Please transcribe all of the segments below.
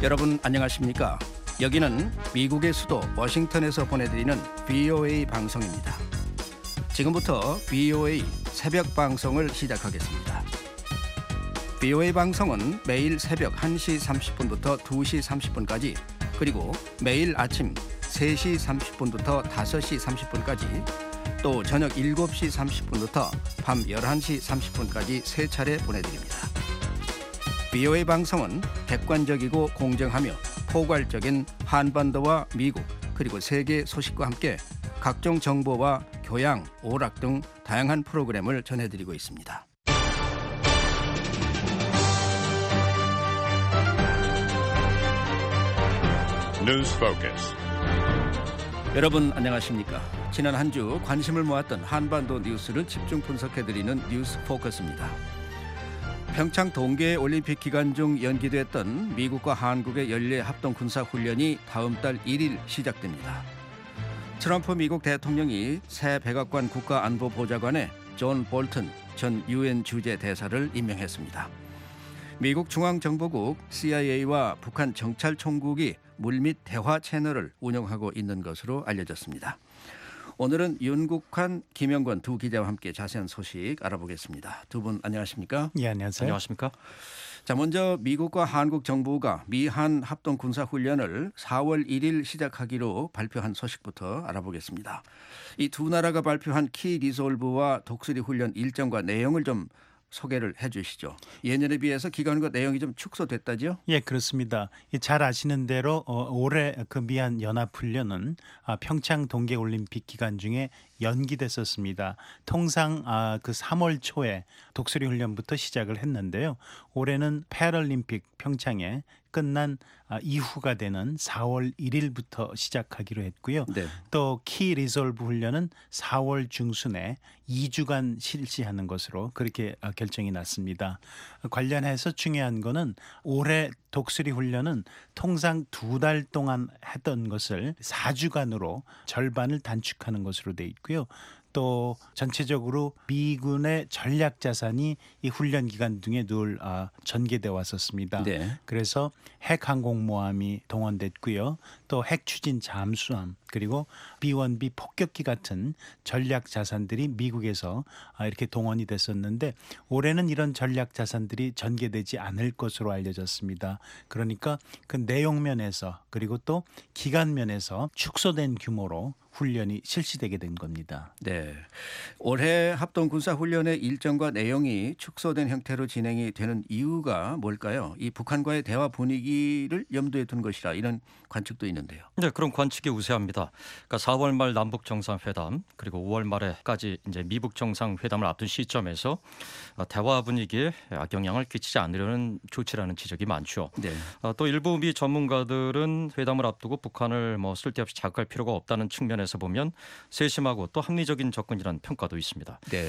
여러분 안녕하십니까? 여기는 미국의 수도 워싱턴에서 보내드리는 VOA 방송입니다. 지금부터 VOA 새벽 방송을 시작하겠습니다. VOA 방송은 매일 새벽 1시 30분부터 2시 30분까지 그리고 매일 아침 3시 30분부터 5시 30분까지 또 저녁 7시 30분부터 밤 11시 30분까지 세 차례 보내드립니다. VOA 방송은 객관적이고 공정하며 포괄적인 한반도와 미국 그리고 세계 소식과 함께 각종 정보와 교양, 오락 등 다양한 프로그램을 전해드리고 있습니다. News Focus. 여러분 안녕하십니까? 지난 한 주 관심을 모았던 한반도 뉴스를 집중 분석해드리는 뉴스 포커스입니다. 평창 동계올림픽 기간 중 연기됐던 미국과 한국의 연례 합동 군사훈련이 다음 달 1일 시작됩니다. 트럼프 미국 대통령이 새 백악관 국가안보보좌관에 존 볼튼 전 유엔 주재 대사를 임명했습니다. 미국 중앙정보국 CIA와 북한 정찰총국이 물밑 대화 채널을 운영하고 있는 것으로 알려졌습니다. 오늘은 윤국환, 김영권 두 기자와 함께 자세한 소식 알아보겠습니다. 두 분 안녕하십니까? 예, 안녕하세요. 안녕하십니까? 자, 먼저 미국과 한국 정부가 미한 합동 군사훈련을 4월 1일 시작하기로 발표한 소식부터 알아보겠습니다. 이 두 나라가 발표한 키 리졸브와 독수리 훈련 일정과 내용을 좀 소개를 해 주시죠. 예년에 비해서 기간과 내용이 좀 축소됐다죠? 예, 그렇습니다. 잘 아시는 대로 올해 그 미한 연합훈련은 평창 동계올림픽 기간 중에 연기됐었습니다. 통상 그 3월 초에 독수리 훈련부터 시작을 했는데요. 올해는 패럴림픽 평창에 끝난 이후가 되는 4월 1일부터 시작하기로 했고요. 네. 또 키 리졸브 훈련은 4월 중순에 2주간 실시하는 것으로 그렇게 결정이 났습니다. 관련해서 중요한 거는 올해 독수리 훈련은 통상 2달 동안 했던 것을 4주간으로 절반을 단축하는 것으로 돼 있고요. 또 전체적으로 미군의 전략 자산이 이 훈련 기간 중에 늘 전개돼 왔었습니다. 네. 그래서 핵 항공모함이 동원됐고요. 또 핵 추진 잠수함 그리고 B-1B 폭격기 같은 전략 자산들이 미국에서 이렇게 동원이 됐었는데 올해는 이런 전략 자산들이 전개되지 않을 것으로 알려졌습니다. 그러니까 그 내용 면에서 그리고 또 기간 면에서 축소된 규모로 훈련이 실시되게 된 겁니다. 네, 올해 합동 군사훈련의 일정과 내용이 축소된 형태로 진행이 되는 이유가 뭘까요? 이 북한과의 대화 분위기를 염두에 둔 것이라 이런 관측도 있는데요. 네, 그런 관측이 우세합니다. 그러니까 4월 말 남북 정상회담 그리고 5월 말에까지 이제 미북 정상회담을 앞둔 시점에서 대화 분위기에 악영향을 끼치지 않으려는 조치라는 지적이 많죠. 네. 또 일부 미 전문가들은 회담을 앞두고 북한을 쓸데없이 자극할 필요가 없다는 측면에서 보면 세심하고 또 합리적인 접근이라는 평가도 있습니다. 네.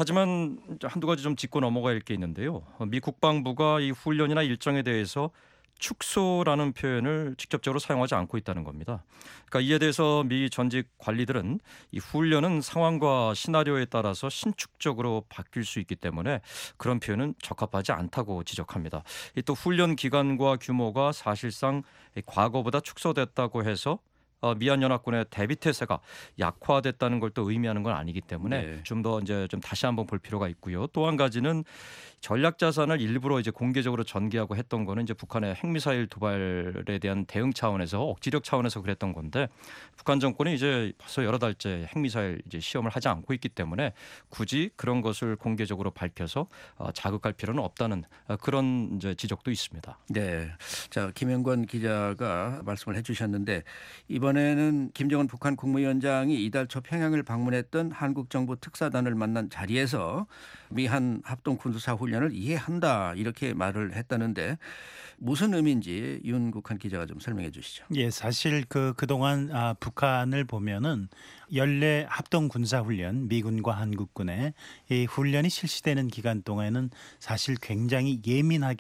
하지만 한두 가지 좀 짚고 넘어가야 할 게 있는데요. 미 국방부가 이 훈련이나 일정에 대해서 축소라는 표현을 직접적으로 사용하지 않고 있다는 겁니다. 그러니까 이에 대해서 미 전직 관리들은 이 훈련은 상황과 시나리오에 따라서 신축적으로 바뀔 수 있기 때문에 그런 표현은 적합하지 않다고 지적합니다. 또 훈련 기간과 규모가 사실상 과거보다 축소됐다고 해서 미한 연합군의 대비 태세가 약화됐다는 걸 또 의미하는 건 아니기 때문에 네. 좀 더 이제 좀 다시 한번 볼 필요가 있고요. 또 한 가지는 전략 자산을 일부러 이제 공개적으로 전개하고 했던 거는 이제 북한의 핵미사일 도발에 대한 대응 차원에서 억지력 차원에서 그랬던 건데 북한 정권이 이제 벌써 여러 달째 핵미사일 이제 시험을 하지 않고 있기 때문에 굳이 그런 것을 공개적으로 밝혀서 자극할 필요는 없다는 그런 이제 지적도 있습니다. 네. 자, 김영권 기자가 말씀을 해주셨는데 이번에는 김정은 북한 국무위원장이 이달 초 평양을 방문했던 한국 정부 특사단을 만난 자리에서 미한 합동 군사 훈련을 이해한다 이렇게 말을 했다는데 무슨 의미인지 윤국환 기자가 좀 설명해 주시죠. 예, 사실 그동안 북한을 보면은 연례 합동 군사 훈련 미군과 한국군의 이 훈련이 실시되는 기간 동안에는 사실 굉장히 예민하게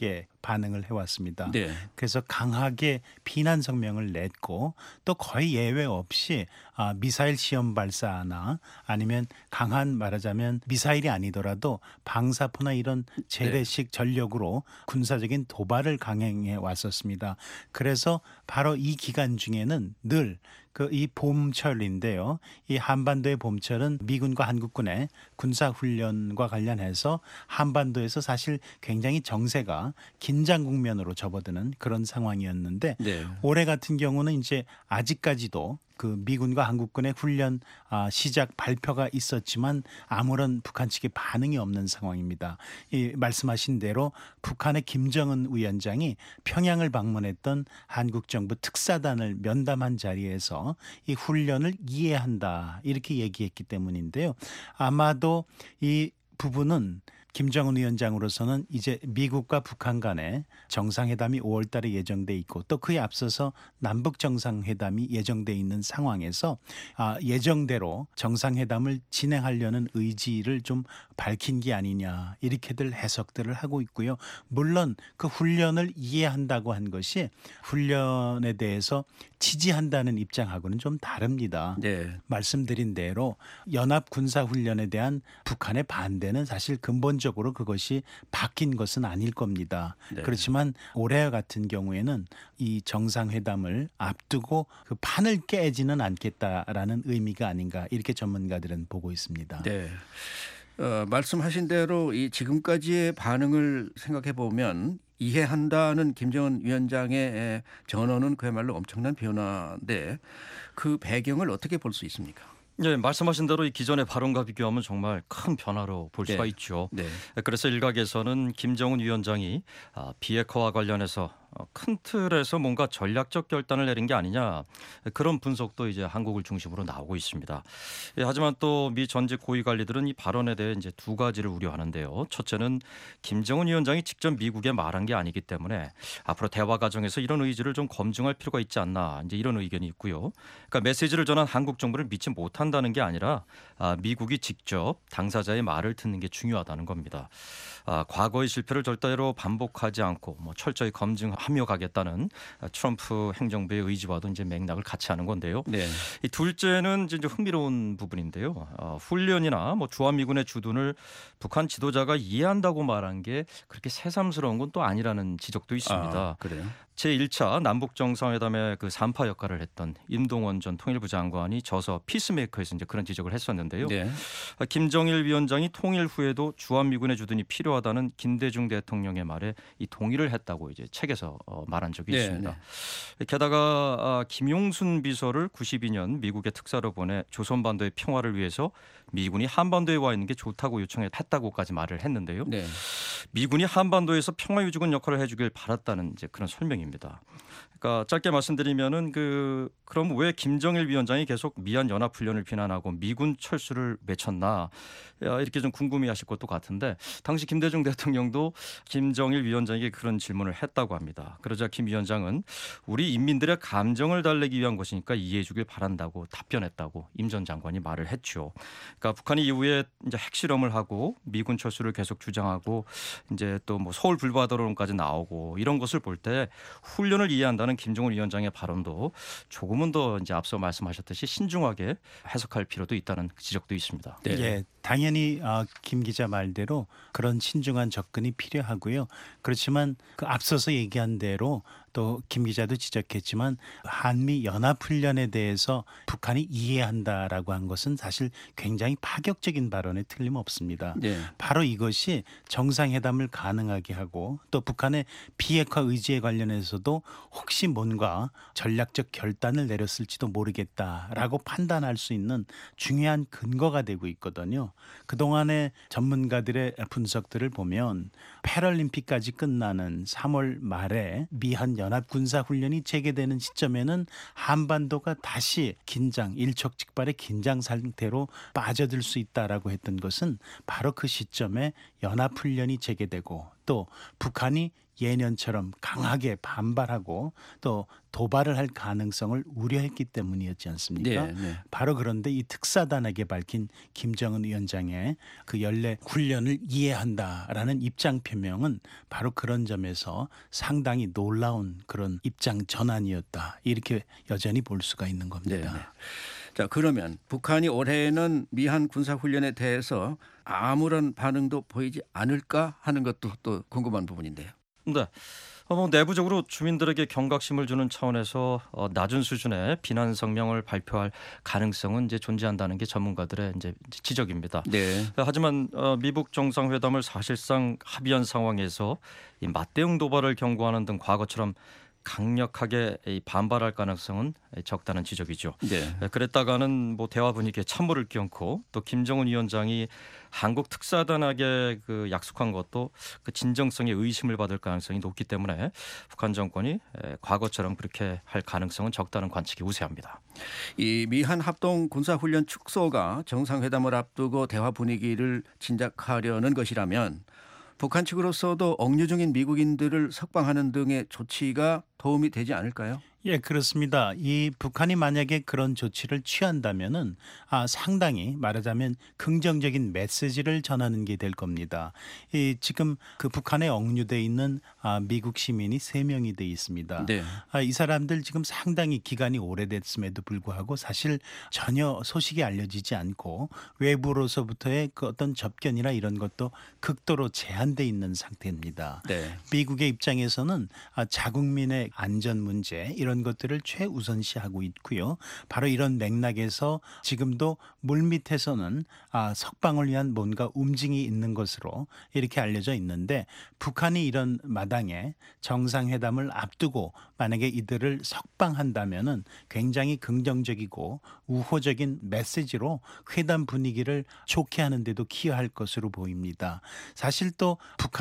반응을 해왔습니다. 네. 그래서 강하게 비난 성명을 냈고 또 거의 예외 없이 미사일 시험 발사나 아니면 강한 말하자면 미사일이 아니더라도 방사포나 이런 재래식 전력으로 군사적인 도발을 강행해 왔었습니다. 그래서 바로 이 기간 중에는 늘 이 봄철인데요. 이 한반도의 봄철은 미군과 한국군의 군사훈련과 관련해서 한반도에서 사실 굉장히 정세가 긴장 국면으로 접어드는 그런 상황이었는데 네. 올해 같은 경우는 이제 아직까지도 그 미군과 한국군의 훈련 시작 발표가 있었지만 아무런 북한 측의 반응이 없는 상황입니다. 이 말씀하신 대로 북한의 김정은 위원장이 평양을 방문했던 한국 정부 특사단을 면담한 자리에서 이 훈련을 이해한다 이렇게 얘기했기 때문인데요. 아마도 이 부분은 김정은 위원장으로서는 이제 미국과 북한 간의 정상회담이 5월 달에 예정돼 있고 또 그에 앞서서 남북 정상회담이 예정돼 있는 상황에서 예정대로 정상회담을 진행하려는 의지를 좀 밝힌 게 아니냐 이렇게들 해석들을 하고 있고요. 물론 그 훈련을 이해한다고 한 것이 훈련에 대해서 지지한다는 입장하고는 좀 다릅니다. 네. 말씀드린 대로 연합 군사 훈련에 대한 북한의 반대는 사실 근본적으로 그것이 바뀐 것은 아닐 겁니다. 네. 그렇지만 올해 같은 경우에는 이 정상회담을 앞두고 그 판을 깨지는 않겠다라는 의미가 아닌가 이렇게 전문가들은 보고 있습니다. 네. 말씀하신 대로 이 지금까지의 반응을 생각해 보면 이해한다는 김정은 위원장의 전언은 그야말로 엄청난 변화인데 그 배경을 어떻게 볼 수 있습니까? 네, 말씀하신 대로 이 기존의 발언과 비교하면 정말 큰 변화로 볼 수가 있죠. 네. 그래서 일각에서는 김정은 위원장이 비핵화와 관련해서 큰 틀에서 뭔가 전략적 결단을 내린 게 아니냐 그런 분석도 이제 한국을 중심으로 나오고 있습니다. 하지만 또 미 전직 고위 관리들은 이 발언에 대해 이제 두 가지를 우려하는데요. 첫째는 김정은 위원장이 직접 미국에 말한 게 아니기 때문에 앞으로 대화 과정에서 이런 의지를 좀 검증할 필요가 있지 않나 이제 이런 의견이 있고요. 그러니까 메시지를 전한 한국 정부를 믿지 못한다는 게 아니라 미국이 직접 당사자의 말을 듣는 게 중요하다는 겁니다. 과거의 실패를 절대로 반복하지 않고 철저히 검증하며 가겠다는 트럼프 행정부의 의지와도 이제 맥락을 같이 하는 건데요. 네. 이 둘째는 이제 흥미로운 부분인데요. 훈련이나 주한미군의 주둔을 북한 지도자가 이해한다고 말한 게 그렇게 새삼스러운 건 또 아니라는 지적도 있습니다. 그래요? 제1차 남북 정상회담의 그 산파 역할을 했던 임동원 전 통일부 장관이 저서 피스메이커에서 이제 그런 지적을 했었는데요. 네. 김정일 위원장이 통일 후에도 주한미군의 주둔이 필요하다는 김대중 대통령의 말에 이 동의를 했다고 이제 책에서 말한 적이 네, 있습니다. 게다가 김용순 비서를 92년 미국의 특사로 보내 조선반도의 평화를 위해서 미군이 한반도에 와 있는 게 좋다고 요청했다고까지 말을 했는데요. 네. 미군이 한반도에서 평화 유지군 역할을 해주길 바랐다는 이제 그런 설명입니다. 그러니까 짧게 말씀드리면은 그럼 왜 김정일 위원장이 계속 미한 연합훈련을 비난하고 미군 철수를 외쳤나 이렇게 좀 궁금해하실 것도 같은데 당시 김대중 대통령도 김정일 위원장에게 그런 질문을 했다고 합니다. 그러자 김 위원장은 우리 인민들의 감정을 달래기 위한 것이니까 이해해주길 바란다고 답변했다고 임 전 장관이 말을 했죠. 그러니까 북한이 이후에 이제 핵실험을 하고 미군 철수를 계속 주장하고 이제 또 서울 불바다론까지 나오고 이런 것을 볼 때 훈련을 이해한다는 김정은 위원장의 발언도 조금은 더 이제 앞서 말씀하셨듯이 신중하게 해석할 필요도 있다는 지적도 있습니다. 네. 예, 당연히 김 기자 말대로 그런 신중한 접근이 필요하고요. 그렇지만 그 앞서서 얘기한 대로 또 김 기자도 지적했지만 한미 연합훈련에 대해서 북한이 이해한다라고 한 것은 사실 굉장히 파격적인 발언에 틀림없습니다. 네. 바로 이것이 정상회담을 가능하게 하고 또 북한의 비핵화 의지에 관련해서도 혹시 뭔가 전략적 결단을 내렸을지도 모르겠다라고 판단할 수 있는 중요한 근거가 되고 있거든요. 그동안의 전문가들의 분석들을 보면 패럴림픽까지 끝나는 3월 말에 미한 연합군사훈련이 재개되는 시점에는 한반도가 다시 일촉즉발의 긴장 상태로 빠져들 수 있다라고 했던 것은 바로 그 시점에 연합훈련이 재개되고 또 북한이 예년처럼 강하게 반발하고 또 도발을 할 가능성을 우려했기 때문이었지 않습니까? 네, 네. 바로 그런데 이 특사단에게 밝힌 김정은 위원장의 그 연례 훈련을 이해한다라는 입장 표명은 바로 그런 점에서 상당히 놀라운 그런 입장 전환이었다. 이렇게 여전히 볼 수가 있는 겁니다. 네, 네. 자, 그러면 북한이 올해는 미한 군사훈련에 대해서 아무런 반응도 보이지 않을까 하는 것도 또 궁금한 부분인데요. 네. 뭐 내부적으로 주민들에게 경각심을 주는 차원에서 낮은 수준의 비난 성명을 발표할 가능성은 이제 존재한다는 게 전문가들의 이제 지적입니다. 네. 하지만 미북 정상회담을 사실상 합의한 상황에서 이 맞대응 도발을 경고하는 등 과거처럼 강력하게 반발할 가능성은 적다는 지적이죠. 네. 그랬다가는 뭐 대화 분위기에 찬물을 끼얹고 또 김정은 위원장이 한국 특사단에게 그 약속한 것도 그 진정성에 의심을 받을 가능성이 높기 때문에 북한 정권이 과거처럼 그렇게 할 가능성은 적다는 관측이 우세합니다. 이 미한 합동 군사훈련 축소가 정상회담을 앞두고 대화 분위기를 진작하려는 것이라면 북한 측으로서도 억류 중인 미국인들을 석방하는 등의 조치가 도움이 되지 않을까요? 예, 그렇습니다. 이 북한이 만약에 그런 조치를 취한다면은 상당히 말하자면 긍정적인 메시지를 전하는 게 될 겁니다. 이 지금 그 북한에 억류돼 있는 미국 시민이 3명이 돼 있습니다. 네. 이 사람들 지금 상당히 기간이 오래됐음에도 불구하고 사실 전혀 소식이 알려지지 않고 외부로서부터의 그 어떤 접견이나 이런 것도 극도로 제한돼 있는 상태입니다. 네. 미국의 입장에서는 자국민의 안전 문제 이런 것들을 최우선시하고 있고요. 바로 이런 맥락에서 지금도 물밑에서는 석방을 위한 뭔가 움직임이 있는 것으로 이렇게 알려져 있는데 북한이 이런 마당에 정상회담을 앞두고 만약에 이들을 석방한다면은 굉장히 긍정적이고 우호적인 메시지로 회담 분위기를 좋게 하는 데도 기여할 것으로 보입니다. 사실 또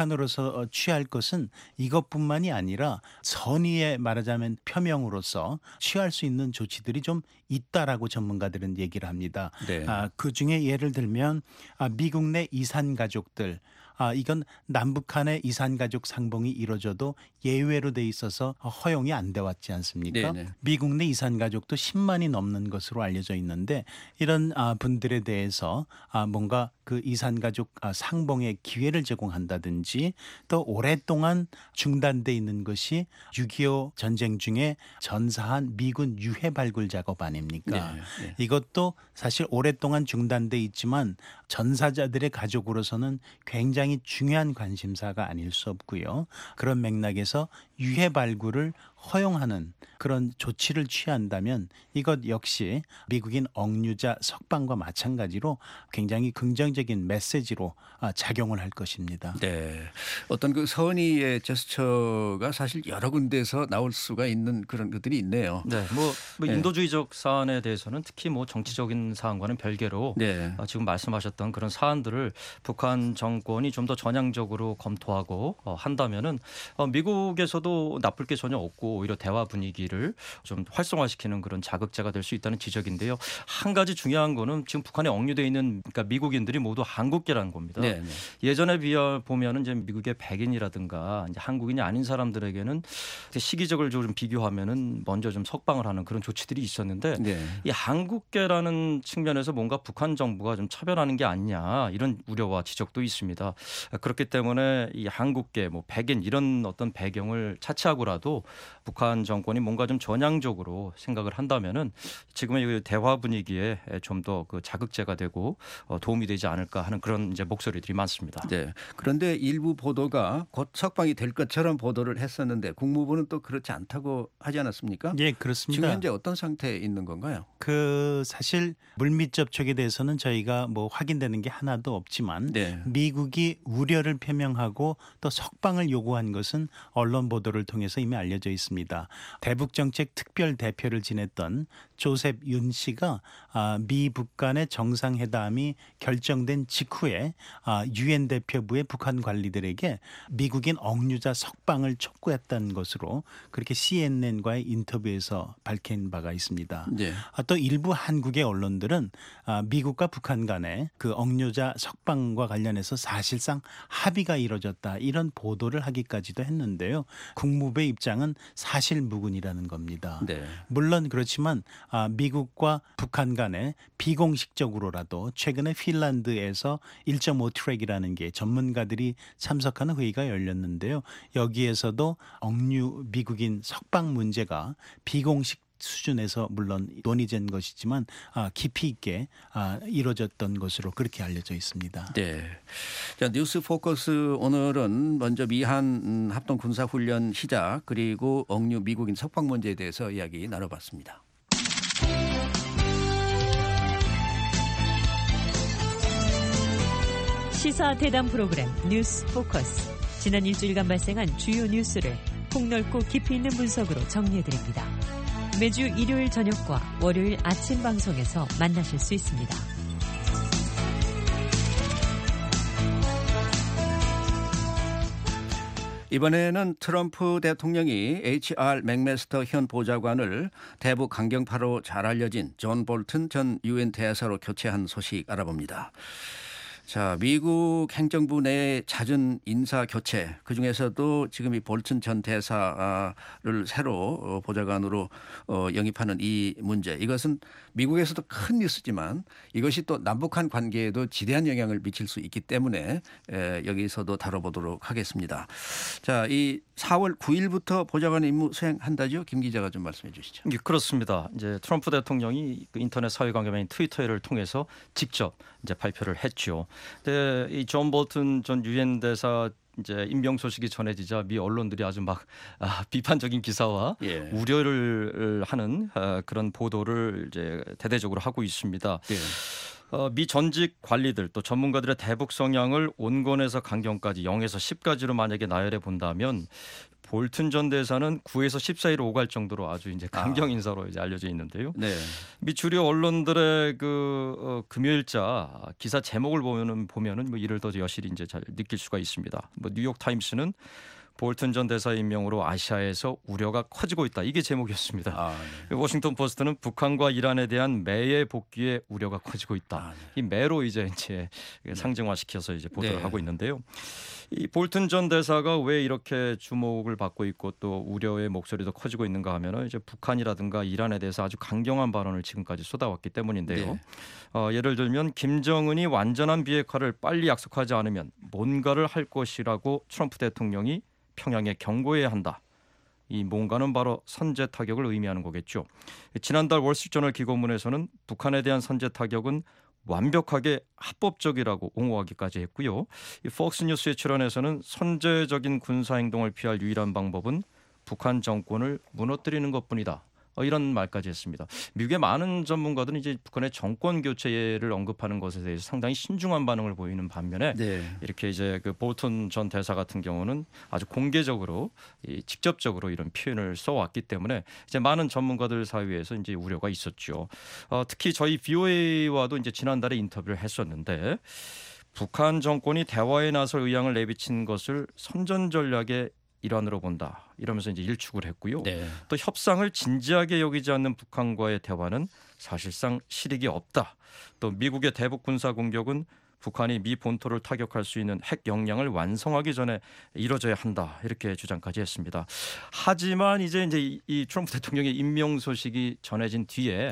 북한으로서 취할 것은 이것뿐만이 아니라 선의의 말하자면 표명으로서 취할 수 있는 조치들이 좀 있다라고 전문가들은 얘기를 합니다. 네. 그중에 예를 들면 미국 내 이산 가족들 이건 남북한의 이산가족 상봉이 이루어져도 예외로 돼 있어서 허용이 안 돼 왔지 않습니까? 네네. 미국 내 이산가족도 10만이 넘는 것으로 알려져 있는데 이런 분들에 대해서 뭔가 그 이산가족 상봉의 기회를 제공한다든지 또 오랫동안 중단돼 있는 것이 6.25 전쟁 중에 전사한 미군 유해 발굴 작업 아닙니까? 네, 네. 이것도 사실 오랫동안 중단돼 있지만 전사자들의 가족으로서는 굉장히 중요한 관심사가 아닐 수 없고요. 그런 맥락에서 유해 발굴을 허용하는 그런 조치를 취한다면 이것 역시 미국인 억류자 석방과 마찬가지로 굉장히 긍정적인 메시지로 작용을 할 것입니다. 네. 어떤 그 선의의 제스처가 사실 여러 군데에서 나올 수가 있는 그런 것들이 있네요. 네, 뭐 인도주의적 사안에 대해서는 특히 뭐 정치적인 사안과는 별개로 네. 지금 말씀하셨던 그런 사안들을 북한 정권이 좀 더 전향적으로 검토하고 한다면은 미국에서도 나쁠 게 전혀 없고 오히려 대화 분위기를 좀 활성화시키는 그런 자극제가 될 수 있다는 지적인데요. 한 가지 중요한 거는 지금 북한에 억류돼 있는 그러니까 미국인들이 모두 한국계라는 겁니다. 네, 네. 예전에 비해 보면은 이제 미국의 백인이라든가 이제 한국인이 아닌 사람들에게는 시기적으로 좀 비교하면은 먼저 좀 석방을 하는 그런 조치들이 있었는데 네. 이 한국계라는 측면에서 뭔가 북한 정부가 좀 차별하는 게 아니냐 이런 우려와 지적도 있습니다. 그렇기 때문에 이 한국계 뭐 백인 이런 어떤 배경을 차치하고라도 북한 정권이 뭔가 좀 전향적으로 생각을 한다면은 지금의 이 대화 분위기에 좀 더 그 자극제가 되고 도움이 되지 않을까 하는 그런 이제 목소리들이 많습니다. 네. 그런데 일부 보도가 곧 석방이 될 것처럼 보도를 했었는데 국무부는 또 그렇지 않다고 하지 않았습니까? 예, 그렇습니다. 지금 현재 어떤 상태에 있는 건가요? 그 사실 물밑 접촉에 대해서는 저희가 뭐 확인되는 게 하나도 없지만 네. 미국이 우려를 표명하고 또 석방을 요구한 것은 언론 보도를 통해서 이미 알려져 있습니다. 대북정책 특별 대표를 지냈던 조셉 윤 씨가 미북 간의 정상회담이 결정된 직후에 유엔 대표부의 북한 관리들에게 미국인 억류자 석방을 촉구했다는 것으로 그렇게 CNN과의 인터뷰에서 밝힌 바가 있습니다. 네. 또 일부 한국의 언론들은 미국과 북한 간의 그 억류자 석방과 관련해서 사실상 합의가 이뤄졌다 이런 보도를 하기까지도 했는데요. 국무부의 입장은 사실무근이라는 겁니다. 네. 물론 그렇지만 미국과 북한 간에 비공식적으로라도 최근에 핀란드에서 1.5 트랙이라는 게 전문가들이 참석하는 회의가 열렸는데요. 여기에서도 억류 미국인 석방 문제가 비공식 수준에서 물론 논의된 것이지만 깊이 있게 이루어졌던 것으로 그렇게 알려져 있습니다. 네. 자, 뉴스 포커스 오늘은 먼저 미한 합동 군사 훈련 시작 그리고 억류 미국인 석방 문제에 대해서 이야기 나눠봤습니다. 시사 대담 프로그램 뉴스 포커스. 지난 일주일간 발생한 주요 뉴스를 폭넓고 깊이 있는 분석으로 정리해드립니다. 매주 일요일 저녁과 월요일 아침 방송에서 만나실 수 있습니다. 이번에는 트럼프 대통령이 HR 맥메스터 현 보좌관을 대북 강경파로 잘 알려진 존 볼튼 전 유엔 대사로 교체한 소식 알아봅니다. 자, 미국 행정부 내 잦은 인사 교체, 그중에서도 지금 이 볼튼 전 대사를 새로 보좌관으로 영입하는 이 문제, 이것은 미국에서도 큰 뉴스지만 이것이 또 남북한 관계에도 지대한 영향을 미칠 수 있기 때문에 여기서도 다뤄보도록 하겠습니다. 자, 이 4월 9일부터 보좌관 임무 수행한다죠? 김 기자가 좀 말씀해 주시죠. 예, 그렇습니다. 이제 트럼프 대통령이 그 인터넷 사회관계망인 트위터를 통해서 직접 이제 발표를 했죠. 근데 이 존 볼튼 전 유엔 대사 이제 임명 소식이 전해지자 미 언론들이 아주 막 비판적인 기사와 우려를 하는 그런 보도를 이제 대대적으로 하고 있습니다. 미 전직 관리들 또 전문가들의 대북 성향을 온건에서 강경까지 0에서 10까지로 만약에 나열해 본다면 볼튼 전 대사는 9에서 10 사이로 오갈 정도로 아주 이제 강경 인사로 이제 알려져 있는데요. 네. 미 주류 언론들의 그 금요일자 기사 제목을 보면은 뭐 이를 더 여실히 이제 잘 느낄 수가 있습니다. 뭐 뉴욕 타임스는 볼튼 전 대사 임명으로 아시아에서 우려가 커지고 있다. 이게 제목이었습니다. 워싱턴 포스트는 북한과 이란에 대한 매의 복귀에 우려가 커지고 있다. 이 매로 이제 상징화시켜서 이제 보도를 하고 있는데요. 이 볼튼 전 대사가 왜 이렇게 주목을 받고 있고 또 우려의 목소리도 커지고 있는가 하면은 이제 북한이라든가 이란에 대해서 아주 강경한 발언을 지금까지 쏟아왔기 때문인데요. 예를 들면 김정은이 완전한 비핵화를 빨리 약속하지 않으면 뭔가를 할 것이라고 트럼프 대통령이 평양에 경고해야 한다. 이 뭔가는 바로 선제 타격을 의미하는 거겠죠. 지난달 월스트리트저널 기고문에서는 북한에 대한 선제 타격은 완벽하게 합법적이라고 옹호하기까지 했고요. 이 폭스뉴스에 출연해서는 선제적인 군사행동을 피할 유일한 방법은 북한 정권을 무너뜨리는 것뿐이다. 이런 말까지 했습니다. 미국의 많은 전문가들은 이제 북한의 정권 교체를 언급하는 것에 대해서 상당히 신중한 반응을 보이는 반면에 이렇게 이제 그 볼튼 전 대사 같은 경우는 아주 공개적으로 직접적으로 이런 표현을 써왔기 때문에 이제 많은 전문가들 사이에서 이제 우려가 있었죠. 특히 저희 VOA와도 이제 지난달에 인터뷰를 했었는데 북한 정권이 대화에 나설 의향을 내비친 것을 선전 전략의 일환으로 본다. 이러면서 이제 일축을 했고요. 또 협상을 진지하게 여기지 않는 북한과의 대화는 사실상 실익이 없다. 또 미국의 대북 군사 공격은 북한이 미 본토를 타격할 수 있는 핵 역량을 완성하기 전에 이뤄져야 한다. 이렇게 주장까지 했습니다. 하지만 이제 이 트럼프 대통령의 임명 소식이 전해진 뒤에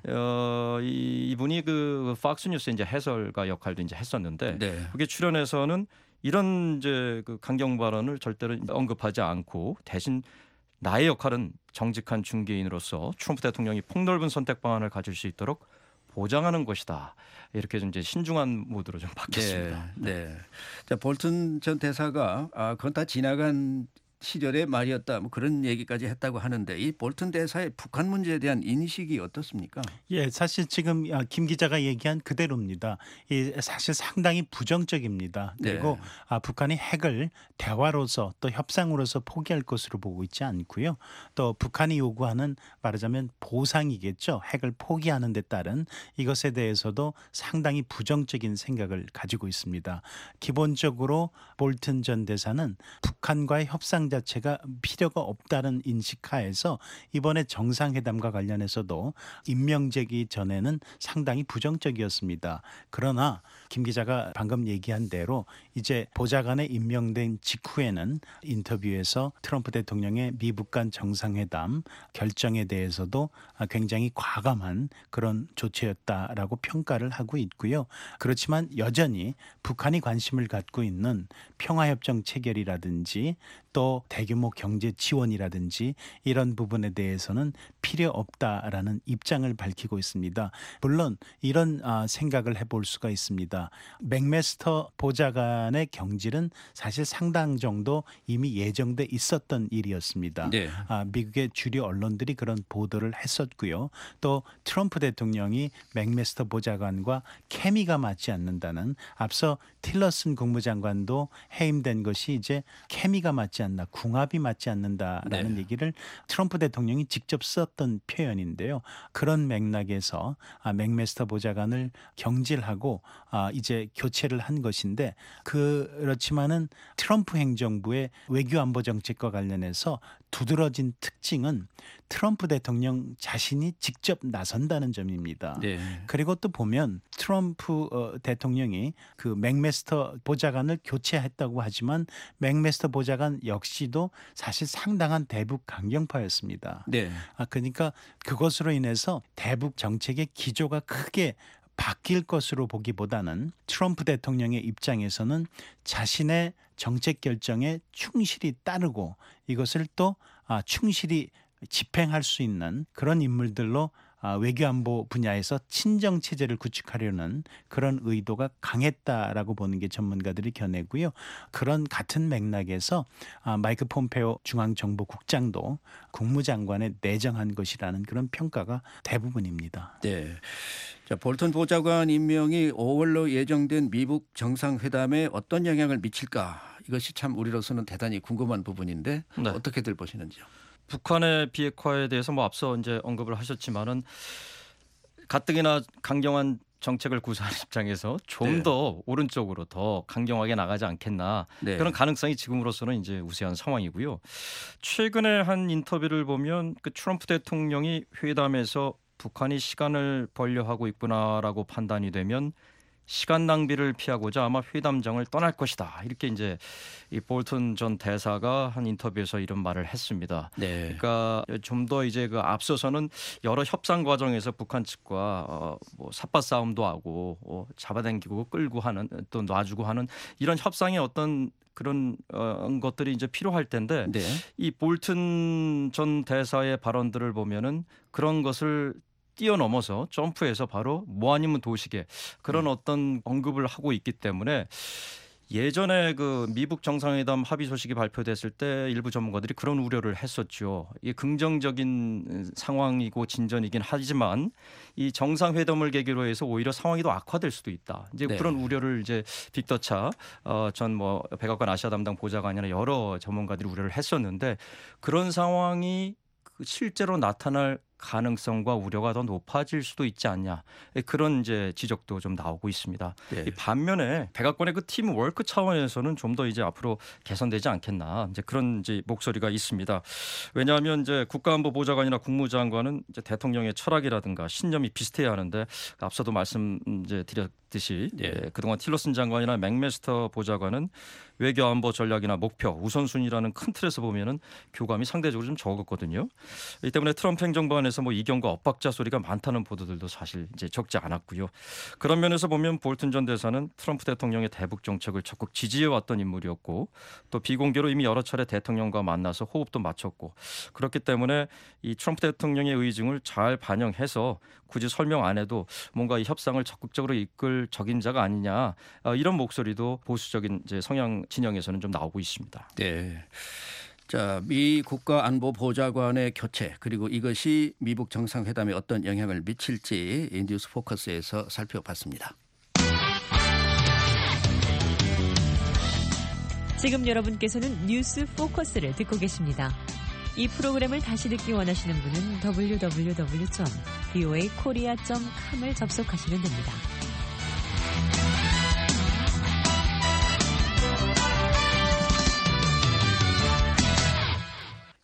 이분이 그 폭스뉴스 이제 해설가 역할도 이제 했었는데 그게 출연해서는 이런 이제 그 강경 발언을 절대로 언급하지 않고 대신 나의 역할은 정직한 중개인으로서 트럼프 대통령이 폭넓은 선택 방안을 가질 수 있도록 보장하는 것이다. 이렇게 좀 이제 신중한 모드로 좀 바뀌었습니다. 자, 볼튼 전 대사가 그건 다 지나간 시절의 말이었다. 뭐 그런 얘기까지 했다고 하는데 이 볼튼 대사의 북한 문제에 대한 인식이 어떻습니까? 예, 사실 지금 김 기자가 얘기한 그대로입니다. 사실 상당히 부정적입니다. 그리고 북한이 핵을 대화로서 또 협상으로서 포기할 것으로 보고 있지 않고요. 또 북한이 요구하는 말하자면 보상이겠죠. 핵을 포기하는 데 따른 이것에 대해서도 상당히 부정적인 생각을 가지고 있습니다. 기본적으로 볼튼 전 대사는 북한과의 협상 협상 자체가 필요가 없다는 인식하에서 이번에 정상회담과 관련해서도 임명되기 전에는 상당히 부정적이었습니다. 그러나 김 기자가 방금 얘기한 대로 이제 보좌관에 임명된 직후에는 인터뷰에서 트럼프 대통령의 미북 간 정상회담 결정에 대해서도 굉장히 과감한 그런 조치였다라고 평가를 하고 있고요. 그렇지만 여전히 북한이 관심을 갖고 있는 평화협정 체결이라든지 또 대규모 경제 지원이라든지 이런 부분에 대해서는 필요 없다라는 입장을 밝히고 있습니다. 물론 이런 생각을 해볼 수가 있습니다. 맥메스터 보좌관의 경질은 사실 상당 정도 이미 예정돼 있었던 일이었습니다. 네. 미국의 주류 언론들이 그런 보도를 했었고요. 또 트럼프 대통령이 맥메스터 보좌관과 케미가 맞지 않는다는, 앞서 틸러슨 국무장관도 해임된 것이 이제 케미가 맞지 않나, 궁합이 맞지 않는다라는 네. 얘기를 트럼프 대통령이 직접 썼던 표현인데요. 그런 맥락에서 맥메스터 보좌관을 경질하고 이제 교체를 한 것인데, 그렇지만은 트럼프 행정부의 외교안보 정책과 관련해서 두드러진 특징은 트럼프 대통령 자신이 직접 나선다는 점입니다. 네. 그리고 또 보면 트럼프 대통령이 그 맥메스터 보좌관을 교체했다고 하지만 맥메스터 보좌관 역시도 사실 상당한 대북 강경파였습니다. 네. 그러니까 그것으로 인해서 대북 정책의 기조가 크게 바뀔 것으로 보기보다는 트럼프 대통령의 입장에서는 자신의 정책 결정에 충실히 따르고 이것을 또 충실히 집행할 수 있는 그런 인물들로 외교안보 분야에서 친정 체제를 구축하려는 그런 의도가 강했다라고 보는 게 전문가들이 겨내고요. 그런 같은 맥락에서 마이크 폼페오 중앙정보국장도 국무장관에 내정한 것이라는 그런 평가가 대부분입니다. 네. 자, 볼턴 보좌관 임명이 5월로 예정된 미북 정상회담에 어떤 영향을 미칠까? 이것이 참 우리로서는 대단히 궁금한 부분인데 네. 어떻게들 보시는지요? 북한의 비핵화에 대해서 앞서 이제 언급을 하셨지만은 가뜩이나 강경한 정책을 구사하는 입장에서 좀 네. 더 오른쪽으로 더 강경하게 나가지 않겠나, 네. 그런 가능성이 지금으로서는 이제 우세한 상황이고요. 최근에 한 인터뷰를 보면 그 트럼프 대통령이 회담에서 북한이 시간을 벌려하고 있구나라고 판단이 되면 시간 낭비를 피하고자 아마 회담장을 떠날 것이다, 이렇게 이제 이 볼턴 전 대사가 한 인터뷰에서 이런 말을 했습니다. 네. 그러니까 좀 더 이제 그 앞서서는 여러 협상 과정에서 북한 측과 뭐 삿바 싸움도 하고 잡아당기고 끌고 하는, 또 놔주고 하는 이런 협상의 어떤 그런 것들이 이제 필요할 텐데, 네. 이 볼턴 전 대사의 발언들을 보면은 그런 것을 뛰어넘어서 점프해서 바로 뭐 아니면 도시계, 그런 어떤 언급을 하고 있기 때문에 예전에 그 미북 정상회담 합의 소식이 발표됐을 때 일부 전문가들이 그런 우려를 했었죠. 이게 긍정적인 상황이고 진전이긴 하지만 이 정상회담을 계기로 해서 오히려 상황이 더 악화될 수도 있다. 이제 네. 그런 우려를 이제 빅터 차 전 백악관 아시아 담당 보좌관이나 여러 전문가들이 우려를 했었는데, 그런 상황이 실제로 나타날 가능성과 우려가 더 높아질 수도 있지 않냐, 그런 이제 지적도 좀 나오고 있습니다. 네. 이 반면에 백악관의 그 팀 워크 차원에서는 좀 더 이제 앞으로 개선되지 않겠나, 이제 그런 이제 목소리가 있습니다. 왜냐하면 이제 국가안보 보좌관이나 국무장관은 이제 대통령의 철학이라든가 신념이 비슷해야 하는데, 앞서도 말씀 이제 드렸듯이 네. 그동안 틸러슨 장관이나 맥메스터 보좌관은 외교안보 전략이나 목표, 우선순위라는 큰 틀에서 보면은 교감이 상대적으로 좀 적었거든요. 이 때문에 트럼프 행정부 안에서 뭐 이견과 엇박자 소리가 많다는 보도들도 사실 이제 적지 않았고요. 그런 면에서 보면 볼턴 전 대사는 트럼프 대통령의 대북 정책을 적극 지지해왔던 인물이었고, 또 비공개로 이미 여러 차례 대통령과 만나서 호흡도 맞췄고, 그렇기 때문에 이 트럼프 대통령의 의중을 잘 반영해서 굳이 설명 안 해도 뭔가 이 협상을 적극적으로 이끌 적임자가 아니냐, 이런 목소리도 보수적인 이제 성향 진영에서는 좀 나오고 있습니다. 네. 자, 미 국가안보보좌관의 교체, 그리고 이것이 미북 정상회담에 어떤 영향을 미칠지 이 뉴스 포커스에서 살펴봤습니다. 지금 여러분께서는 뉴스 포커스를 듣고 계십니다. 이 프로그램을 다시 듣기 원하시는 분은 www.voakorea.com을 접속하시면 됩니다.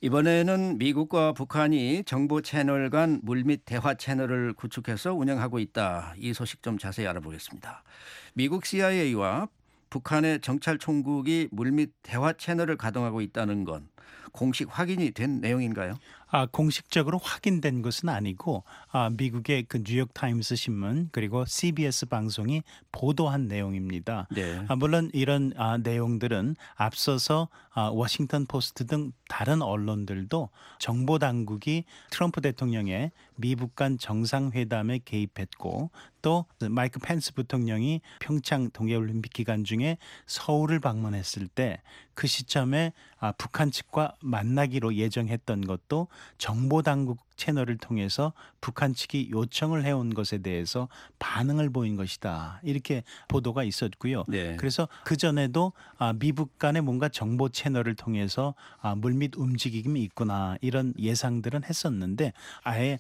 이번에는 미국과 북한이 정보 채널 간 물밑 대화 채널을 구축해서 운영하고 있다. 이 소식 좀 자세히 알아보겠습니다. 미국 CIA와 북한의 정찰총국이 물밑 대화 채널을 가동하고 있다는 건 공식 확인이 된 내용인가요? 공식적으로 확인된 것은 아니고 미국의 그 뉴욕타임스 신문 그리고 CBS 방송이 보도한 내용입니다. 네. 물론 이런 내용들은 앞서서 워싱턴 포스트 등 다른 언론들도 정보 당국이 트럼프 대통령의 미북 간 정상회담에 개입했고 또 마이크 펜스 부통령이 평창 동계올림픽 기간 중에 서울을 방문했을 때 그 시점에 북한 측과 만나기로 예정했던 것도 정보 당국 채널을 통해서 북한 측이 요청을 해온 것에 대해서 반응을 보인 것이다. 이렇게 보도가 있었고요. 네. 그래서 그전에도 미북 간의 뭔가 정보 채널을 통해서 물밑 움직임이 있구나 이런 예상들은 했었는데 아예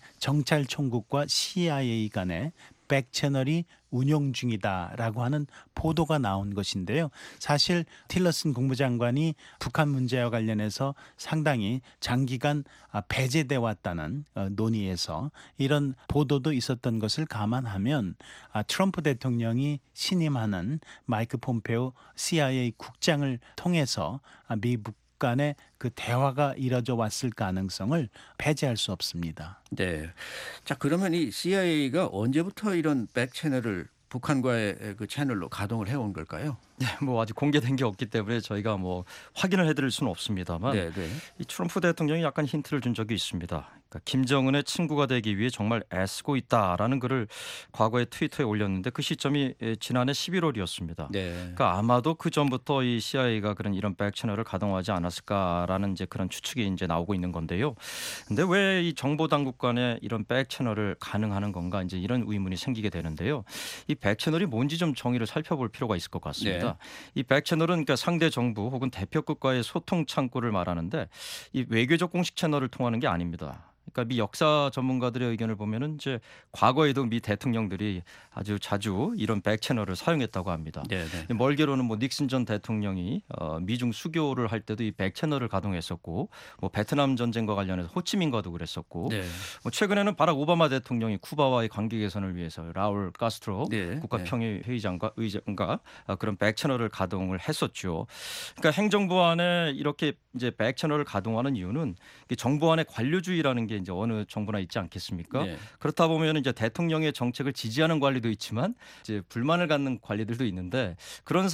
정찰총국과 CIA 간의 백 채널이 운용 중이다라고 하는 보도가 나온 것인데요. 사실 틸러슨 국무장관이 북한 문제와 관련해서 상당히 장기간 배제돼 왔다는 논의에서 이런 보도도 있었던 것을 감안하면 트럼프 대통령이 신임하는 마이크 폼페오 CIA 국장을 통해서 미북 간의 그 대화가 이뤄져 왔을 가능성을 배제할 수 없습니다. 네. 자, 그러면 이 CIA가 언제부터 이런 백 채널을 북한과의 그 채널로 가동을 해온 걸까요? 네, 뭐 아직 공개된 게 없기 때문에 저희가 뭐 확인을 해드릴 수는 없습니다만 네, 네. 이 트럼프 대통령이 약간 힌트를 준 적이 있습니다. 그러니까 김정은의 친구가 되기 위해 정말 애쓰고 있다라는 글을 과거에 트위터에 올렸는데 그 시점이 지난해 11월이었습니다. 네. 그러니까 아마도 그 전부터 이 CIA가 이런 백 채널을 가동하지 않았을까라는 이제 그런 추측이 이제 나오고 있는 건데요. 근데 왜 이 정보 당국 간에 이런 백 채널을 가능하는 건가 이제 이런 의문이 생기게 되는데요. 이 백 채널이 뭔지 좀 정의를 살펴볼 필요가 있을 것 같습니다. 네. 이 백 채널은 그러니까 상대 정부 혹은 대표국과의 소통 창구를 말하는데 이 외교적 공식 채널을 통하는 게 아닙니다. 그러니까 미 역사 전문가들의 의견을 보면은 이제 과거에도 미 대통령들이 아주 자주 이런 백 채널을 사용했다고 합니다. 네, 네. 멀게로는 뭐 닉슨 전 대통령이 미중 수교를 할 때도 이 백 채널을 가동했었고, 뭐 베트남 전쟁과 관련해서 호치민과도 그랬었고, 네. 뭐 최근에는 바락 오바마 대통령이 쿠바와의 관계 개선을 위해서 라울 카스트로 네. 국가평의 회의장과 의장과 그런 백 채널을 가동을 했었죠. 그러니까 행정부 안에 이렇게 이제 백 채널을 가동하는 이유는 정부 안에 관료주의라는 게 이제 어느 정부나 있지 않겠습니까? 네. 그렇다 보면 이제 대통령의 정책을 지지하는 관리도 있지만 이제 불만을 갖는 관리들도 있는데 그런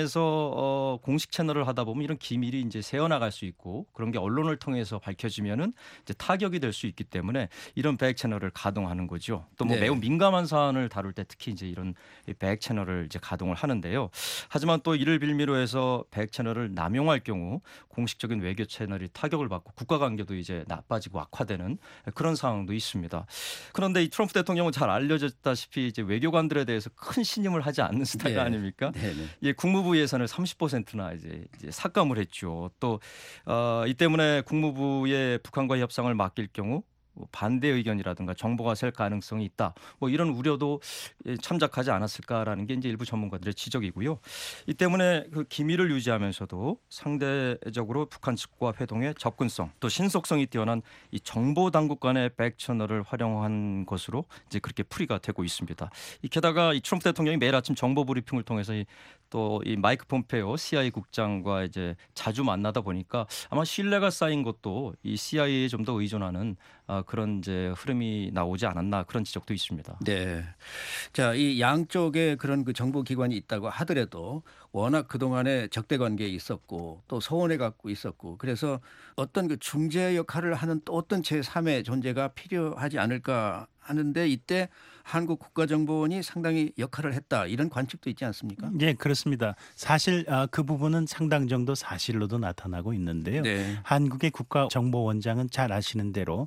상황에서 공식 채널을 하다 보면 이런 기밀이 이제 새어나갈 수 있고 그런 게 언론을 통해서 밝혀지면은 이제 타격이 될 수 있기 때문에 이런 백 채널을 가동하는 거죠. 또 뭐 네. 매우 민감한 사안을 다룰 때 특히 이제 이런 백 채널을 이제 가동을 하는데요. 하지만 또 이를 빌미로 해서 백 채널을 남용할 경우 공식적인 외교 채널이 타격을 받고 국가 관계도 이제 나빠지고 악화되는 그런 상황도 있습니다. 그런데 이 트럼프 대통령은 잘 알려졌다시피 이제 외교관들에 대해서 큰 신임을 하지 않는 스타일 네. 아닙니까? 네, 네. 예, 국무부 예산을 30%나 이제 삭감을 했죠. 또 이 때문에 국무부의 북한과 협상을 맡길 경우 반대 의견이라든가 정보가 셀 가능성이 있다. 뭐 이런 우려도 참작하지 않았을까라는 게 이제 일부 전문가들의 지적이고요. 이 때문에 그 기밀을 유지하면서도 상대적으로 북한 측과 회동의 접근성 또 신속성이 뛰어난 이 정보 당국 간의 백 채널을 활용한 것으로 이제 그렇게 풀이가 되고 있습니다. 게다가 이 트럼프 대통령이 매일 아침 정보 브리핑을 통해서 또 이 마이크 폼페오 CIA 국장과 이제 자주 만나다 보니까 아마 신뢰가 쌓인 것도 이 CIA에 좀 더 의존하는 그런 이제 흐름이 나오지 않았나 그런 지적도 있습니다. 네. 자, 이 양쪽에 그런 그 정보 기관이 있다고 하더라도 워낙 그동안에 적대 관계에 있었고 또 소원해 갖고 있었고 그래서 어떤 그 중재 역할을 하는 또 어떤 제3의 존재가 필요하지 않을까 하는데 이때 한국 국가정보원이 상당히 역할을 했다 이런 관측도 있지 않습니까? 네, 그렇습니다. 사실 그 부분은 상당 정도 사실로도 나타나고 있는데요. 네. 한국의 국가정보원장은 잘 아시는 대로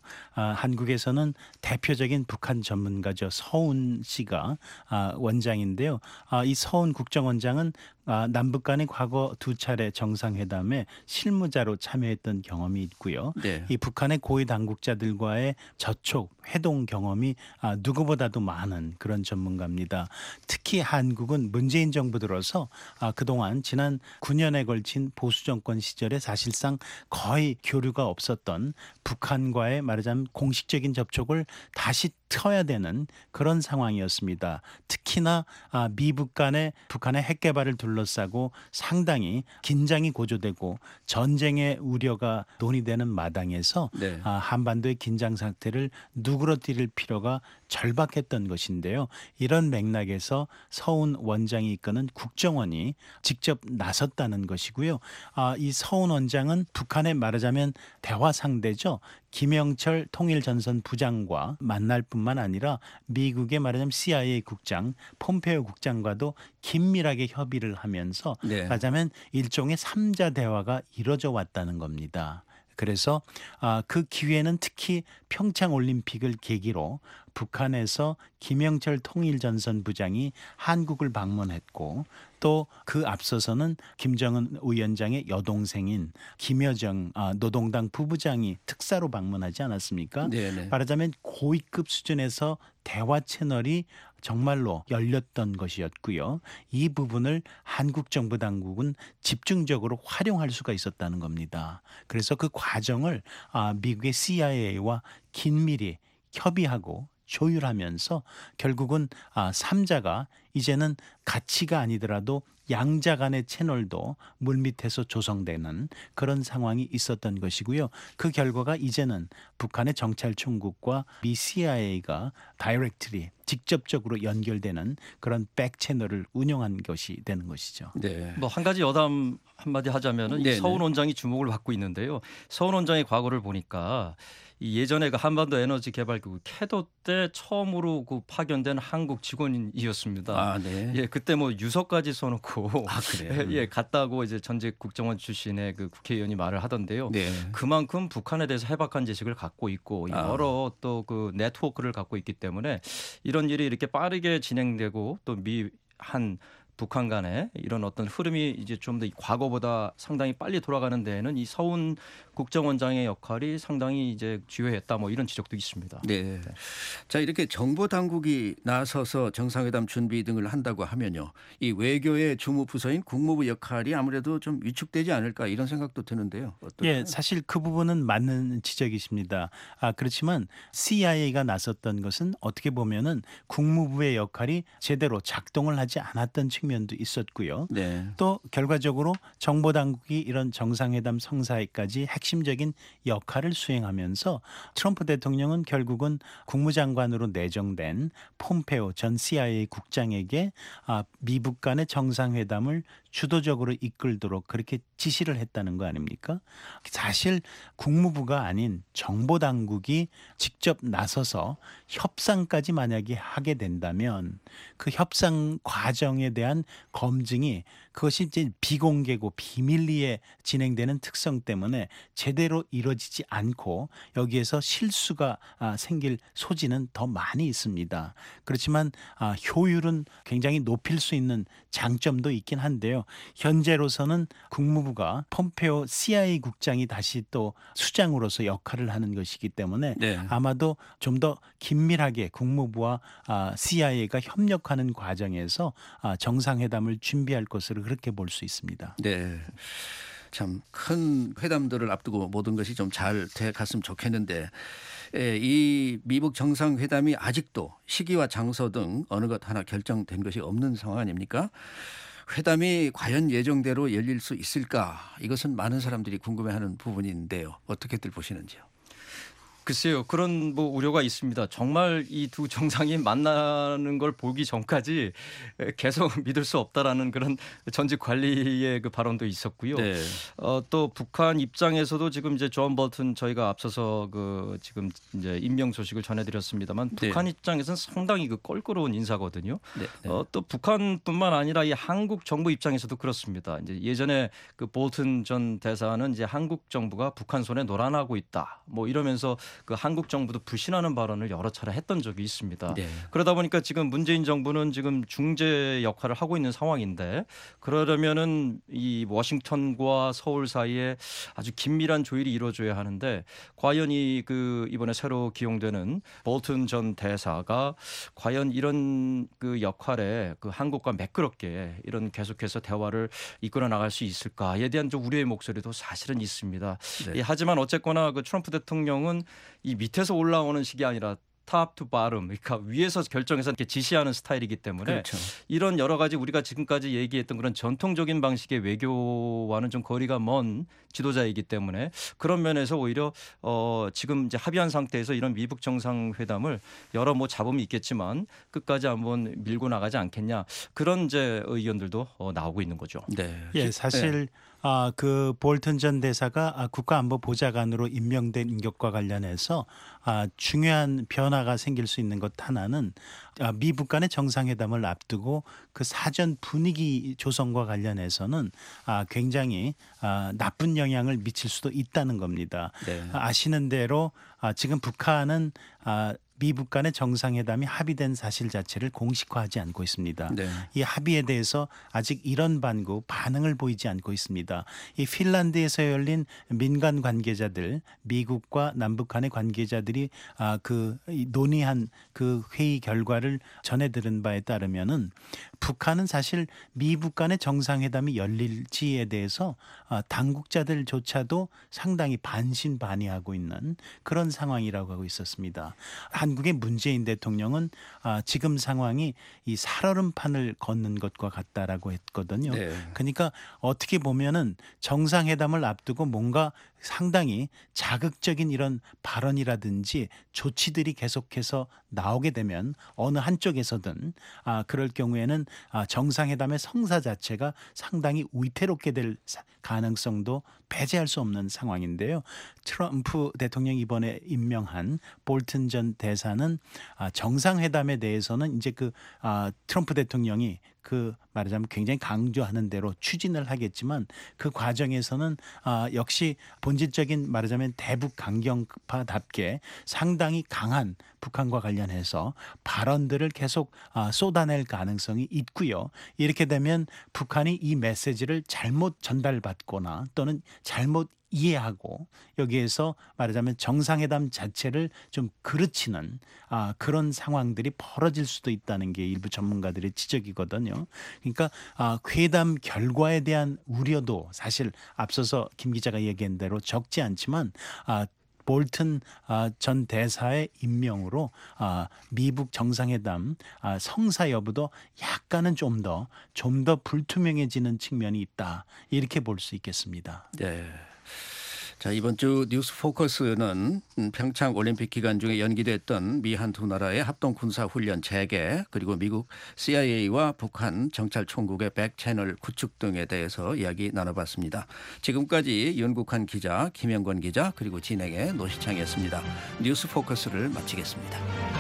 한국에서는 대표적인 북한 전문가죠. 서훈 씨가 원장인데요. 이 서훈 국정원장은 남북 간의 과거 2차례 정상회담에 실무자로 참여했던 경험이 있고요. 네. 이 북한의 고위 당국자들과의 접촉, 회동 경험이 누구보다도 많은 그런 전문가입니다. 특히 한국은 문재인 정부 들어서 그동안 지난 9년에 걸친 보수 정권 시절에 사실상 거의 교류가 없었던 북한과의 말하자면 공식적인 접촉을 다시 터야 되는 그런 상황이었습니다. 특히나 미북 간의 북한의 핵 개발을 둘러싸고 상당히 긴장이 고조되고 전쟁의 우려가 논의되는 마당에서 네. 한반도의 긴장 상태를 누그러뜨릴 필요가 절박했던 것인데요. 이런 맥락에서 서훈 원장이 이끄는 국정원이 직접 나섰다는 것이고요. 이 서훈 원장은 북한에 말하자면 대화 상대죠. 김영철 통일전선 부장과 만날 뿐만 아니라 미국의 말하자면 CIA 국장, 폼페오 국장과도 긴밀하게 협의를 하면서 네. 말하자면 일종의 3자 대화가 이뤄져 왔다는 겁니다. 그래서 그 기회는 특히 평창 올림픽을 계기로 북한에서 김영철 통일전선 부장이 한국을 방문했고 또 그 앞서서는 김정은 위원장의 여동생인 김여정 노동당 부부장이 특사로 방문하지 않았습니까? 네네. 말하자면 고위급 수준에서 대화 채널이 정말로 열렸던 것이었고요. 이 부분을 한국 정부 당국은 집중적으로 활용할 수가 있었다는 겁니다. 그래서 그 과정을 미국의 CIA와 긴밀히 협의하고 조율하면서 결국은 3자가 이제는 가치가 아니더라도 양자 간의 채널도 물밑에서 조성되는 그런 상황이 있었던 것이고요. 그 결과가 이제는 북한의 정찰총국과 미 CIA가 다이렉트리 직접적으로 연결되는 그런 백 채널을 운영한 것이 되는 것이죠. 네. 뭐 한 가지 여담 한마디 하자면은 이 네네. 서훈 원장이 주목을 받고 있는데요. 서훈 원장의 과거를 보니까 이 예전에 그 한반도 에너지 개발기구 캐도 때 처음으로 그 파견된 한국 직원이었습니다. 네. 예, 그때 뭐 유서까지 써놓고 그래요? 예, 갔다고 이제 전직 국정원 출신의 그 국회의원이 말을 하던데요. 네. 그만큼 북한에 대해서 해박한 지식을 갖고 있고 여러 또 그 네트워크를 갖고 있기 때문에 이런 일이 이렇게 빠르게 진행되고 또 미한 북한 간에 이런 어떤 흐름이 이제 좀 더 과거보다 상당히 빨리 돌아가는 데에는 이 서훈 국정원장의 역할이 상당히 이제 주요했다 뭐 이런 지적도 있습니다. 네. 자, 이렇게 정보 당국이 나서서 정상회담 준비 등을 한다고 하면요. 이 외교의 주무 부서인 국무부 역할이 아무래도 좀 위축되지 않을까 이런 생각도 드는데요. 어떨까요? 예, 사실 그 부분은 맞는 지적이십니다. 그렇지만 CIA가 나섰던 것은 어떻게 보면은 국무부의 역할이 제대로 작동을 하지 않았던 측면도 있었고요. 네. 또 결과적으로 정보당국이 이런 정상회담 성사에까지 핵심적인 역할을 수행하면서 트럼프 대통령은 결국은 국무장관으로 내정된 폼페오 전 CIA 국장에게 미북 간의 정상회담을 주도적으로 이끌도록 그렇게 지시를 했다는 거 아닙니까? 사실 국무부가 아닌 정보당국이 직접 나서서 협상까지 만약에 하게 된다면 그 협상 과정에 대한 검증이 그것이 이제 비공개고 비밀리에 진행되는 특성 때문에 제대로 이루어지지 않고 여기에서 실수가 생길 소지는 더 많이 있습니다. 그렇지만 효율은 굉장히 높일 수 있는 장점도 있긴 한데요. 현재로서는 국무부가 폼페오 CIA 국장이 다시 또 수장으로서 역할을 하는 것이기 때문에 네. 아마도 좀 더 긴밀하게 국무부와 CIA가 협력하는 과정에서 정상회담을 준비할 것으로 그렇게 볼 수 있습니다. 네. 참 큰 회담들을 앞두고 모든 것이 좀 잘 돼 갔으면 좋겠는데 이 미북 정상회담이 아직도 시기와 장소 등 어느 것 하나 결정된 것이 없는 상황 아닙니까? 회담이 과연 예정대로 열릴 수 있을까? 이것은 많은 사람들이 궁금해하는 부분인데요. 어떻게들 보시는지요? 글쎄요, 그런 뭐 우려가 있습니다. 정말 이 두 정상이 만나는 걸 보기 전까지 계속 믿을 수 없다라는 그런 전직 관리의 그 발언도 있었고요. 네. 또 북한 입장에서도 지금 이제 존 볼튼 저희가 앞서서 그 지금 이제 임명 소식을 전해드렸습니다만 북한 입장에서는 상당히 그 껄끄러운 인사거든요. 네. 또 북한뿐만 아니라 이 한국 정부 입장에서도 그렇습니다. 이제 예전에 그 볼튼 전 대사는 이제 한국 정부가 북한 손에 노란하고 있다. 뭐 이러면서 그 한국 정부도 불신하는 발언을 여러 차례 했던 적이 있습니다. 네. 그러다 보니까 지금 문재인 정부는 지금 중재 역할을 하고 있는 상황인데 그러려면은 이 워싱턴과 서울 사이에 아주 긴밀한 조율이 이루어져야 하는데 과연 이번에 새로 기용되는 볼튼 전 대사가 과연 이런 그 역할에 그 한국과 매끄럽게 이런 계속해서 대화를 이끌어 나갈 수 있을까에 대한 좀 우려의 목소리도 사실은 있습니다. 네. 하지만 어쨌거나 그 트럼프 대통령은 이 밑에서 올라오는 식이 아니라 탑 투 바름, 그러니까 위에서 결정해서 이렇게 지시하는 스타일이기 때문에 그렇죠. 이런 여러 가지 우리가 지금까지 얘기했던 그런 전통적인 방식의 외교와는 좀 거리가 먼 지도자이기 때문에 그런 면에서 오히려 지금 이제 합의한 상태에서 이런 미북 정상회담을 여러 잡음이 있겠지만 끝까지 한번 밀고 나가지 않겠냐 그런 이제 의견들도 나오고 있는 거죠. 네. 예, 사실 그 볼튼 전 대사가 국가안보보좌관으로 임명된 것과 관련해서 중요한 변화가 생길 수 있는 것 하나는 미북 간의 정상회담을 앞두고 그 사전 분위기 조성과 관련해서는 굉장히 나쁜 영향을 미칠 수도 있다는 겁니다. 네. 아시는 대로 지금 북한은 미북 간의 정상회담이 합의된 사실 자체를 공식화하지 않고 있습니다. 네. 이 합의에 대해서 아직 이런 반응을 보이지 않고 있습니다. 이 핀란드에서 열린 민간 관계자들, 미국과 남북 간의 관계자들이 논의한 그 회의 결과를 전해 들은 바에 따르면은 북한은 사실 미북 간의 정상회담이 열릴지에 대해서 당국자들조차도 상당히 반신반의하고 있는 그런 상황이라고 하고 있었습니다. 한국의 문재인 대통령은 지금 상황이 이 살얼음판을 걷는 것과 같다라고 했거든요. 네. 그러니까 어떻게 보면은 정상회담을 앞두고 뭔가 상당히 자극적인 이런 발언이라든지 조치들이 계속해서 나오게 되면 어느 한쪽에서든 그럴 경우에는 정상회담의 성사 자체가 상당히 위태롭게 될 가능성도 배제할 수 없는 상황인데요. 트럼프 대통령이 이번에 임명한 볼튼 전 대사는 정상회담에 대해서는 이제 트럼프 대통령이 말하자면 굉장히 강조하는 대로 추진을 하겠지만 그 과정에서는 역시 본질적인 말하자면 대북 강경파답게 상당히 강한 북한과 관련해서 발언들을 계속 쏟아낼 가능성이 있고요. 이렇게 되면 북한이 이 메시지를 잘못 전달받거나 또는 잘못 이해하고 여기에서 말하자면 정상회담 자체를 좀 그르치는 그런 상황들이 벌어질 수도 있다는 게 일부 전문가들의 지적이거든요. 그러니까 회담 결과에 대한 우려도 사실 앞서서 김 기자가 얘기한 대로 적지 않지만 볼튼 전 대사의 임명으로 미북 정상회담 성사 여부도 약간은 좀 더 불투명해지는 측면이 있다. 이렇게 볼 수 있겠습니다. 네. 자, 이번 주 뉴스 포커스는 평창 올림픽 기간 중에 연기됐던 미 한 두 나라의 합동 군사 훈련 재개 그리고 미국 CIA와 북한 정찰총국의 백채널 구축 등에 대해서 이야기 나눠봤습니다. 지금까지 윤국한 기자, 김영권 기자 그리고 진행의 노시창이었습니다. 뉴스 포커스를 마치겠습니다.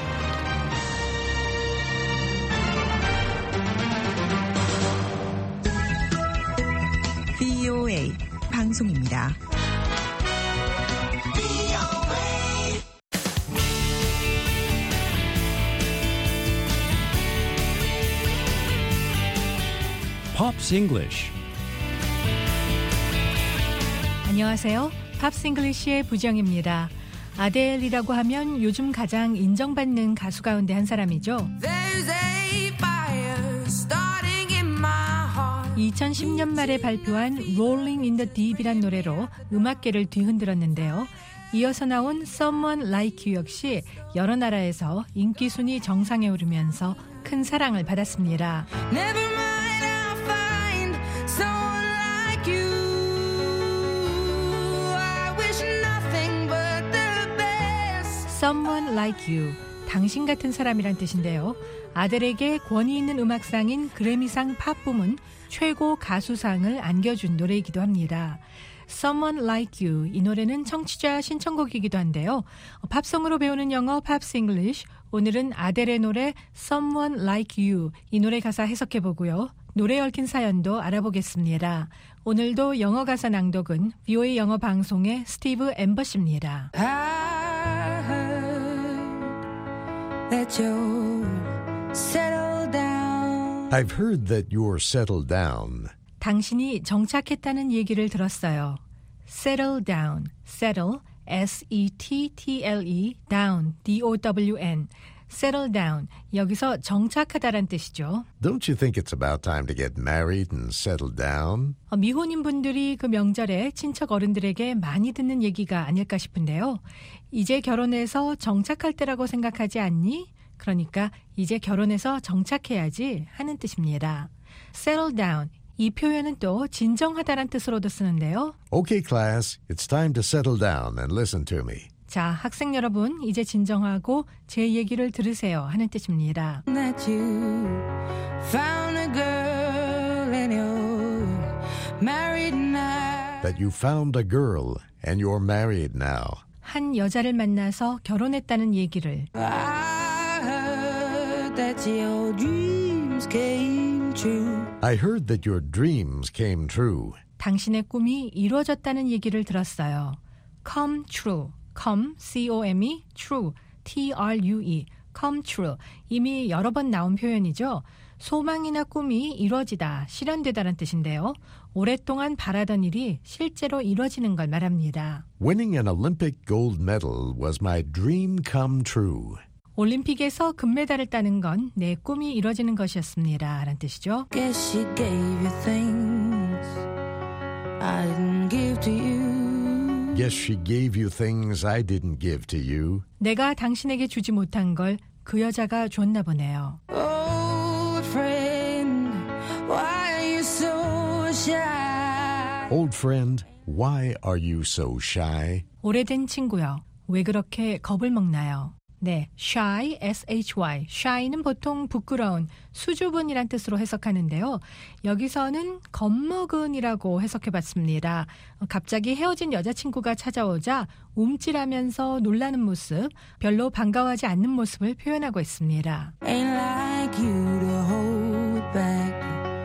VOA 방송입니다. Pops English. 안녕하세요. 팝스 잉글리시의 부정입니다. 아델이라고 하면 요즘 가장 인정받는 가수 가운데 한 사람이죠. 2010년 말에 발표한 Rolling in the Deep이란 노래로 음악계를 뒤흔들었는데요. 이어서 나온 Someone Like You 역시 여러 나라에서 인기 순위 정상에 오르면서 큰 사랑을 받았습니다. Someone Like You, 당신 같은 사람이란 뜻인데요. 아델에게 권위 있는 음악상인 그래미상 팝 부문 최고 가수상을 안겨준 노래이기도 합니다. Someone Like You, 이 노래는 청취자 신청곡이기도 한데요. 팝송으로 배우는 영어 팝스 잉글리쉬, 오늘은 아델의 노래 Someone Like You, 이 노래 가사 해석해보고요. 노래에 얽힌 사연도 알아보겠습니다. 오늘도 영어 가사 낭독은 VOA 영어 방송의 스티브 엠버씨입니다. I heard that you're settled down. I've heard that you're settled down. 당신이 정착했다는 얘기를 들었어요. Settle down, settle, S-E-T-T-L-E, down, D-O-W-N. Settle down, 여기서 정착하다란 뜻이죠. Don't you think it's about time to get married and settle down? 미혼인 분들이 그 명절에 친척 어른들에게 많이 듣는 얘기가 아닐까 싶은데요. 이제 결혼해서 정착할 때라고 생각하지 않니? 그러니까 이제 결혼해서 정착해야지 하는 뜻입니다. Settle down, 이 표현은 또 진정하다란 뜻으로도 쓰는데요. Okay, class, it's time to settle down and listen to me. 자, 학생 여러분, 이제 진정하고 제 얘기를 들으세요 하는 뜻입니다. That you found a girl and you're married now. That you found a girl and you're married now. 한 여자를 만나서 결혼했다는 얘기를. I heard that your dreams came true. I heard that your dreams came true. 당신의 꿈이 이루어졌다는 얘기를 들었어요. Come true. come, C-O-M-E, true, T-R-U-E, come true. 이미 여러 번 나온 표현이죠. 소망이나 꿈이 이루어지다, 실현되다라는 뜻인데요. 오랫동안 바라던 일이 실제로 이루어지는 걸 말합니다. Winning an Olympic gold medal was my dream come true. 올림픽에서 금메달을 따는 건 내 꿈이 이루어지는 것이었습니다. 라는 뜻이죠. Guess she gave you things I didn't give to you. Guess she gave you things I didn't give to you. 내가 당신에게 주지 못한 걸 그 여자가 줬나 보네요. Old friend, why are you so shy? Old friend, why are you so shy? 오래된 친구요. 왜 그렇게 겁을 먹나요? 네, shy, S-H-Y. shy는 보통 부끄러운, 수줍은이란 뜻으로 해석하는데요. 여기서는 겁먹은이라고 해석해봤습니다. 갑자기 헤어진 여자친구가 찾아오자 움찔하면서 놀라는 모습, 별로 반가워하지 않는 모습을 표현하고 있습니다. Ain't like you to hold back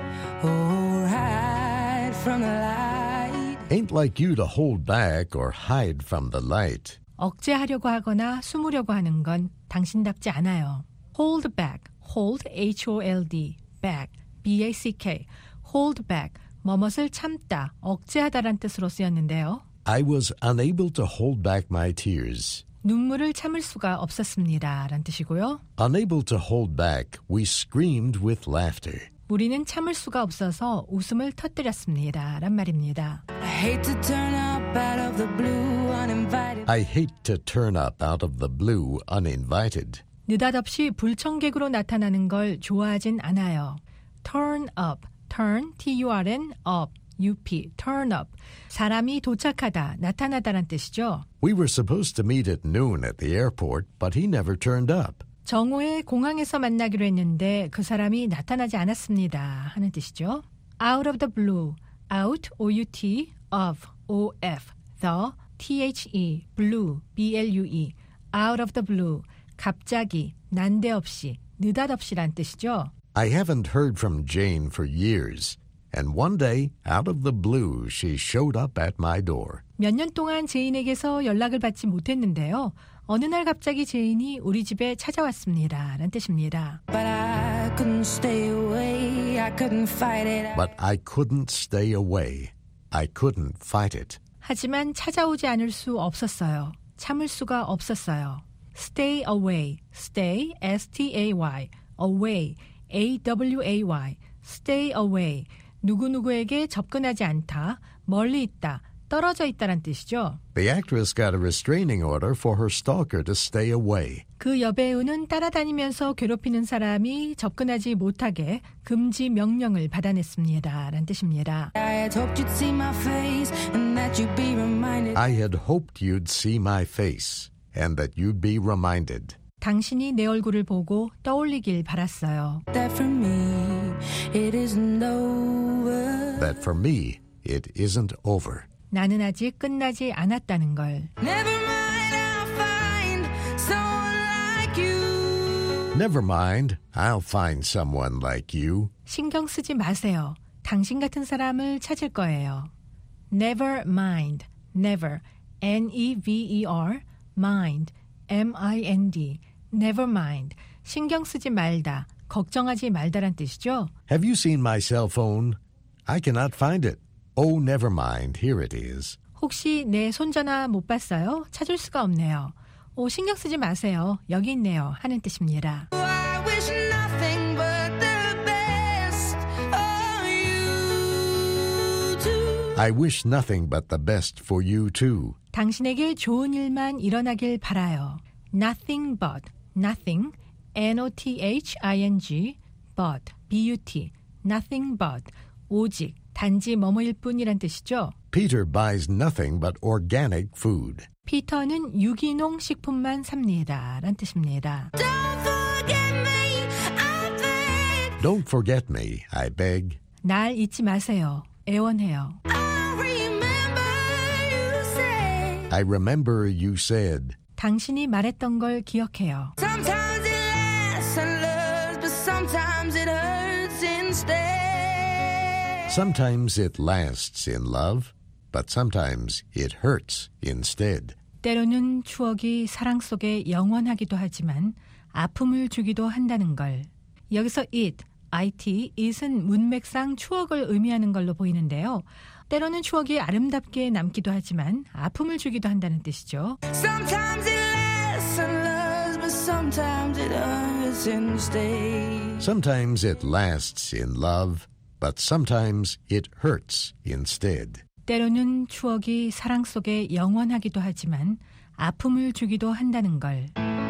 or hide from the light. Ain't like you to hold back or hide from the light. 억제하려고 하거나 숨으려고 하는 건 당신답지 않아요. hold back, hold, H-O-L-D, back, B-A-C-K, hold back, 뭐뭇을 참다, 억제하다란 뜻으로 쓰였는데요. I was unable to hold back my tears. 눈물을 참을 수가 없었습니다. 라는 뜻이고요. Unable to hold back, we screamed with laughter. 우리는 참을 수가 없어서 웃음을 터뜨렸습니다. 란 말입니다. I hate to turn up out of the blue uninvited. I hate to turn up out of the blue uninvited. 느닷없이 불청객으로 나타나는 걸 좋아하진 않아요. turn up, turn, T-U-R-N, up, U-P, turn up. 사람이 도착하다, 나타나다란 뜻이죠. We were supposed to meet at noon at the airport, but he never turned up. 정오에 공항에서 만나기로 했는데 그 사람이 나타나지 않았습니다. 하는 뜻이죠. out of the blue, out, O-U-T, of, O-F, the, T-H-E, blue, B-L-U-E, out of the blue, 갑자기, 난데없이, 느닷없이란 뜻이죠. I haven't heard from Jane for years, and one day, out of the blue, she showed up at my door. 몇 년 동안 제인에게서 연락을 받지 못했는데요. 어느 날 갑자기 제인이 우리 집에 찾아왔습니다. 라는 뜻입니다. But I couldn't stay away. I couldn't fight it. But I couldn't stay away. I couldn't fight it. 하지만 찾아오지 않을 수 없었어요. 참을 수가 없었어요. Stay away, stay, S-T-A-Y, away, A-W-A-Y, stay away. 누구누구에게 접근하지 않다, 멀리 있다, 떨어져 있다란 뜻이죠. The actress got a restraining order for her stalker to stay away. 그 여배우는 따라다니면서 괴롭히는 사람이 접근하지 못하게 금지 명령을 받아냈습니다. 라는 뜻입니다. I had hoped you'd see my face and that you'd be reminded. I had hoped you'd see my face and that you'd be reminded. 당신이 내 얼굴을 보고 떠올리길 바랐어요. That for me, it isn't over. That for me, it isn't over. 나는 아직 끝나지 않았다는 걸. Never mind, I'll find someone like you. Never mind, I'll find someone like you. 신경 쓰지 마세요. 당신 같은 사람을 찾을 거예요. Never mind, never, N-E-V-E-R, mind, M-I-N-D, never mind, 신경 쓰지 말다, 걱정하지 말다란 뜻이죠. Have you seen my cell phone? I cannot find it. Oh, never mind. Here it is. 혹시 내 손전화 못 봤어요? 찾을 수가 없네요. 신경 쓰지 마세요. 여기 있네요. 하는 뜻입니다. I wish nothing but the best for you too. I wish nothing but the best for you too. 당신에게 좋은 일만 일어나길 바라요. Nothing but, nothing, N-O-T-H-I-N-G, but, B-U-T, nothing but, 오직, 단지 뭐뭐일 뿐이란 뜻이죠. Peter buys nothing but organic food. 피터는 유기농 식품만 삽니다. 란 뜻입니다. Don't forget me, I beg. Don't forget me, I beg. 날 잊지 마세요. 애원해요. I remember you said. I remember you said. 당신이 말했던 걸 기억해요. Sometimes it lasts and loves, but sometimes it hurts instead. Sometimes it lasts in love, but sometimes it hurts instead. 때로는 추억이 사랑 속에 영원하기도 하지만 아픔을 주기도 한다는 걸. 여기서 it, it은 문맥상 추억을 의미하는 걸로 보이는데요. 때로는 추억이 아름답게 남기도 하지만 아픔을 주기도 한다는 뜻이죠. Sometimes it lasts and loves, but sometimes it hurts instead. Sometimes it lasts in love, but sometimes it hurts instead. 때로는 추억이 사랑 속에 영원하기도 하지만 아픔을 주기도 한다는 걸.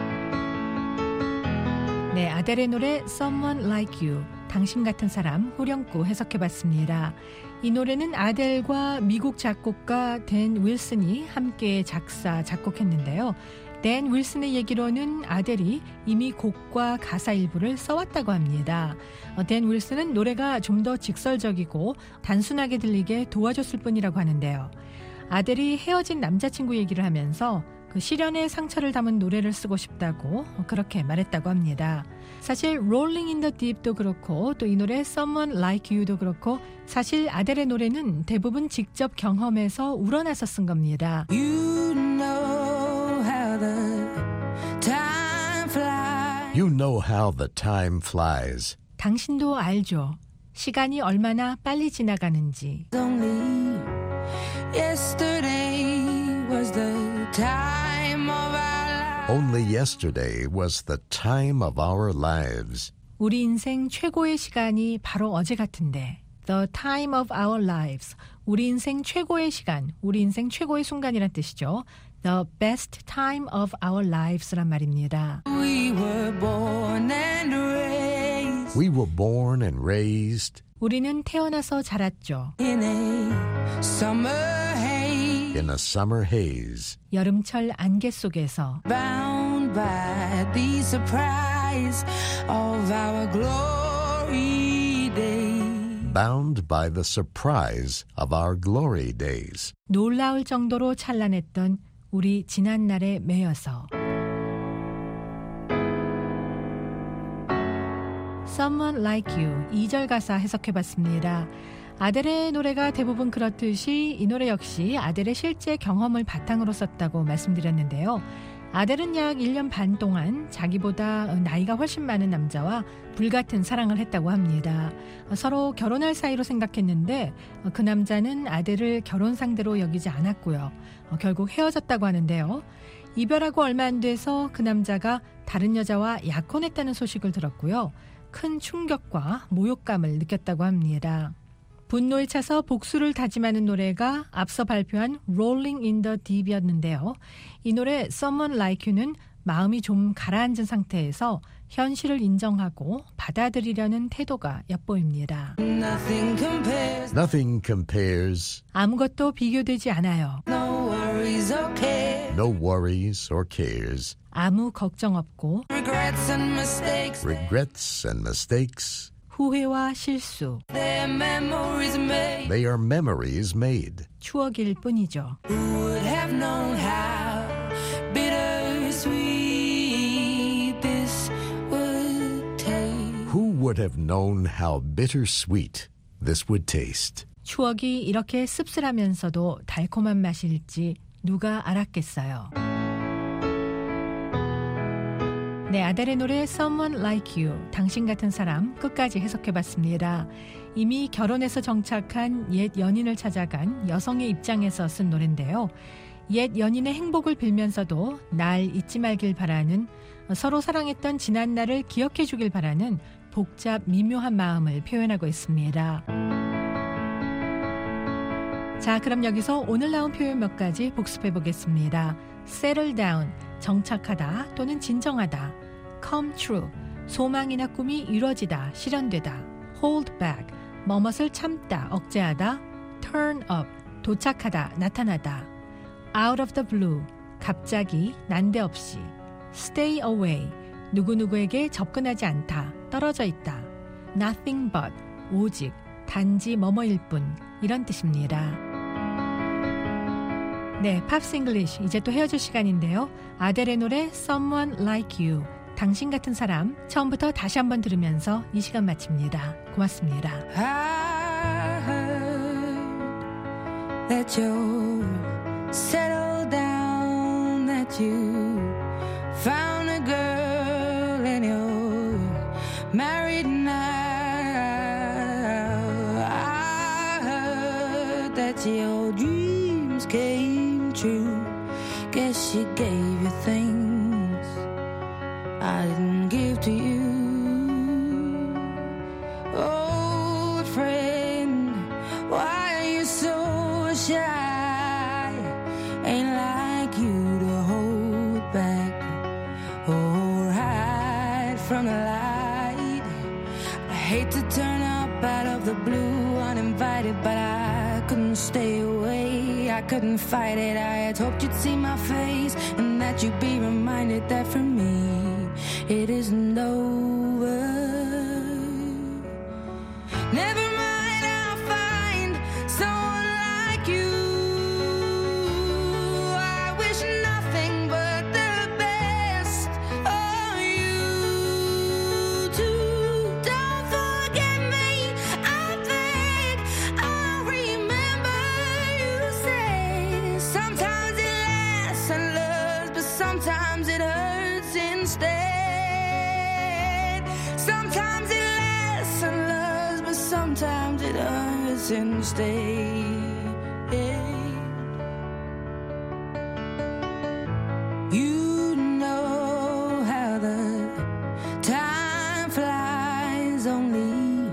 네, 아델의 노래 Someone Like You, 당신 같은 사람 후렴구 해석해봤습니다. 이 노래는 아델과 미국 작곡가 댄 윌슨이 함께 작사, 작곡했는데요. 댄 윌슨의 얘기로는 아델이 이미 곡과 가사 일부를 써왔다고 합니다. 댄 윌슨은 노래가 좀 더 직설적이고 단순하게 들리게 도와줬을 뿐이라고 하는데요. 아델이 헤어진 남자친구 얘기를 하면서 그 시련의 상처를 담은 노래를 쓰고 싶다고 그렇게 말했다고 합니다. 사실 Rolling in the Deep도 그렇고 또 이 노래 Someone Like You도 그렇고 사실 아델의 노래는 대부분 직접 경험해서 우러나서 쓴 겁니다. You know how the time flies. You know how the time flies. 당신도 알죠. 시간이 얼마나 빨리 지나가는지. Only yesterday was the time of our lives. Only yesterday was the time of our lives. 우리 인생 최고의 시간이 바로 어제 같은데. The time of our lives. 우리 인생 최고의 시간, 우리 인생 최고의 순간이란 뜻이죠. The best time of our lives란 말입니다. We were born and raised. We were born and raised 우리는 태어나서 자랐죠. in a summer haze. in a summer haze. 여름철 안개 속에서 Bound by the surprise of our glory days. Bound by the surprise of our glory days. 놀라울 정도로 찬란했던 우리 지난날에 매여서 Someone Like You 2절 가사 해석해봤습니다. 아델의 노래가 대부분 그렇듯이 이 노래 역시 아델의 실제 경험을 바탕으로 썼다고 말씀드렸는데요. 아델은 약 1년 반 동안 자기보다 나이가 훨씬 많은 남자와 불같은 사랑을 했다고 합니다. 서로 결혼할 사이로 생각했는데 그 남자는 아델을 결혼 상대로 여기지 않았고요. 결국 헤어졌다고 하는데요. 이별하고 얼마 안 돼서 그 남자가 다른 여자와 약혼했다는 소식을 들었고요. 큰 충격과 모욕감을 느꼈다고 합니다. 분노에 차서 복수를 다짐하는 노래가 앞서 발표한 Rolling in the Deep이었는데요. 이 노래 Someone Like You는 마음이 좀 가라앉은 상태에서 현실을 인정하고 받아들이려는 태도가 엿보입니다. Nothing compares. Nothing compares. 아무것도 비교되지 않아요. No worries or cares. No worries or cares. 아무 걱정 없고 Regrets and mistakes. Regrets and mistakes. 후회와 실수, Their memories made. They are memories made. 추억일 뿐이죠. Who would have known how bittersweet this would taste? Who would have known how bittersweet this would taste? 추억이 이렇게 씁쓸하면서도 달콤한 맛일지 누가 알았겠어요. 네, 아델의 노래 Someone Like You, 당신 같은 사람 끝까지 해석해봤습니다. 이미 결혼해서 정착한 옛 연인을 찾아간 여성의 입장에서 쓴 노래인데요. 옛 연인의 행복을 빌면서도 날 잊지 말길 바라는, 서로 사랑했던 지난 날을 기억해 주길 바라는 복잡 미묘한 마음을 표현하고 있습니다. 자, 그럼 여기서 오늘 나온 표현 몇 가지 복습해 보겠습니다. settle down, 정착하다 또는 진정하다. come true, 소망이나 꿈이 이루어지다, 실현되다. hold back, 뭐뭇을 참다, 억제하다. turn up, 도착하다, 나타나다. out of the blue, 갑자기, 난데없이. stay away, 누구누구에게 접근하지 않다, 떨어져 있다. nothing but, 오직, 단지 뭐뭐일 뿐, 이런 뜻입니다. 네, 팝스 잉글리쉬 이제 또 헤어질 시간인데요. 아델의 노래 Someone Like You, 당신 같은 사람 처음부터 다시 한번 들으면서 이 시간 마칩니다. 고맙습니다. I heard that you're settled down, that you found a girl and you're married now. I heard that your dreams came true. Guess she gave you things I didn't give to you. Old friend, why are you so shy? Ain't like you to hold back or hide from the light. I hate to turn up out of the blue uninvited, but I couldn't stay away. I couldn't fight it. I had hoped you'd see my face and that you'd be reminded that for me it isn't over. Never mind, I'll find someone like you. I wish nothing but the best of you too. Don't forget me, I beg. I remember you say sometimes it lasts and loves, but sometimes it hurts instead. Sometimes it lasts and loves, but sometimes it hurts instead. You know how the time flies. Only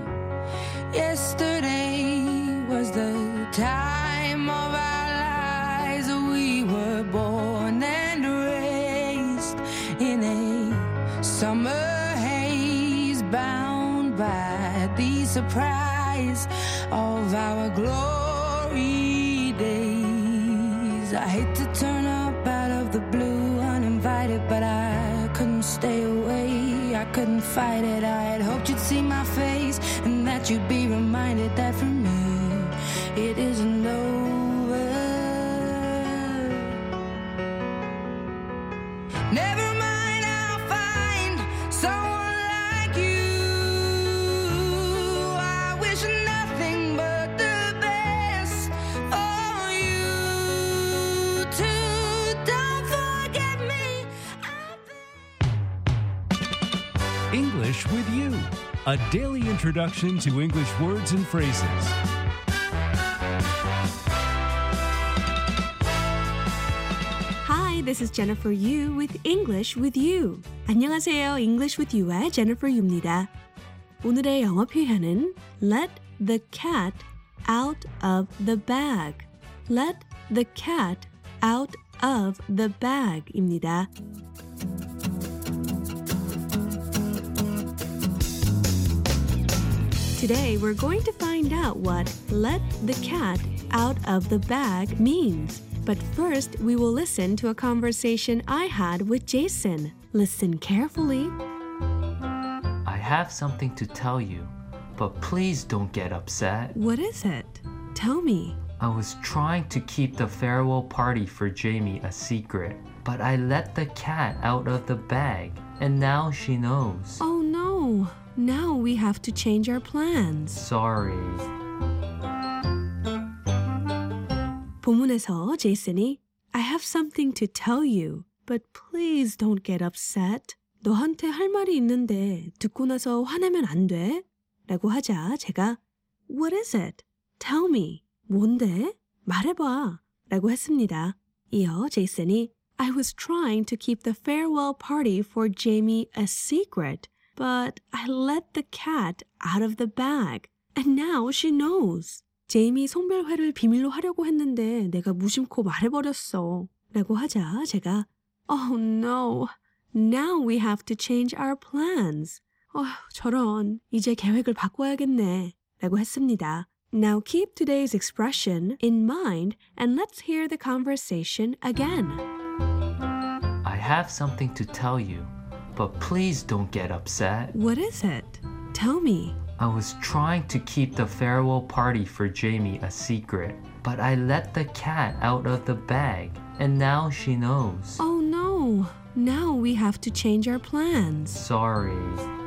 yesterday was the time of our lives. We were born and raised in a summer haze, bound by the surprise of our glory days. I hate to turn up out of the blue uninvited, but I couldn't stay away. I couldn't fight it. I had hoped you'd see my face and that you'd be reminded that for me it isn't over. Never mind, I'll find someone like you. I wish nothing but the best for you too. Don't forget me, English with You, a daily introduction to English words and phrases. Hi, this is Jennifer Yu with English with You. 안녕하세요. English with You의 Jennifer Yu입니다. 오늘의 영어 표현은 Let the cat out of the bag. Let the cat out of the bag입니다. Today, we're going to find out what let the cat out of the bag means. But first, we will listen to a conversation I had with Jason. Listen carefully. I have something to tell you, but please don't get upset. What is it? Tell me. I was trying to keep the farewell party for Jamie a secret, but I let the cat out of the bag, and now she knows. Oh no. Now we have to change our plans. Sorry. 본문에서 제이슨이 I have something to tell you, but please don't get upset. 너한테 할 말이 있는데 듣고 나서 화내면 안 돼? 라고 하자 제가 What is it? Tell me. 뭔데? 말해봐. 라고 했습니다. 이어 제이슨이 I was trying to keep the farewell party for Jamie a secret, but I let the cat out of the bag, and now she knows. 제이미 송별회를 비밀로 하려고 했는데 내가 무심코 말해버렸어. 라고 하자 제가 Oh no, now we have to change our plans. 저런, 이제 계획을 바꿔야겠네. 라고 했습니다. Now keep today's expression in mind and let's hear the conversation again. I have something to tell you, but please don't get upset. What is it? Tell me. I was trying to keep the farewell party for Jamie a secret, but I let the cat out of the bag, and now she knows. Oh no, now we have to change our plans. Sorry.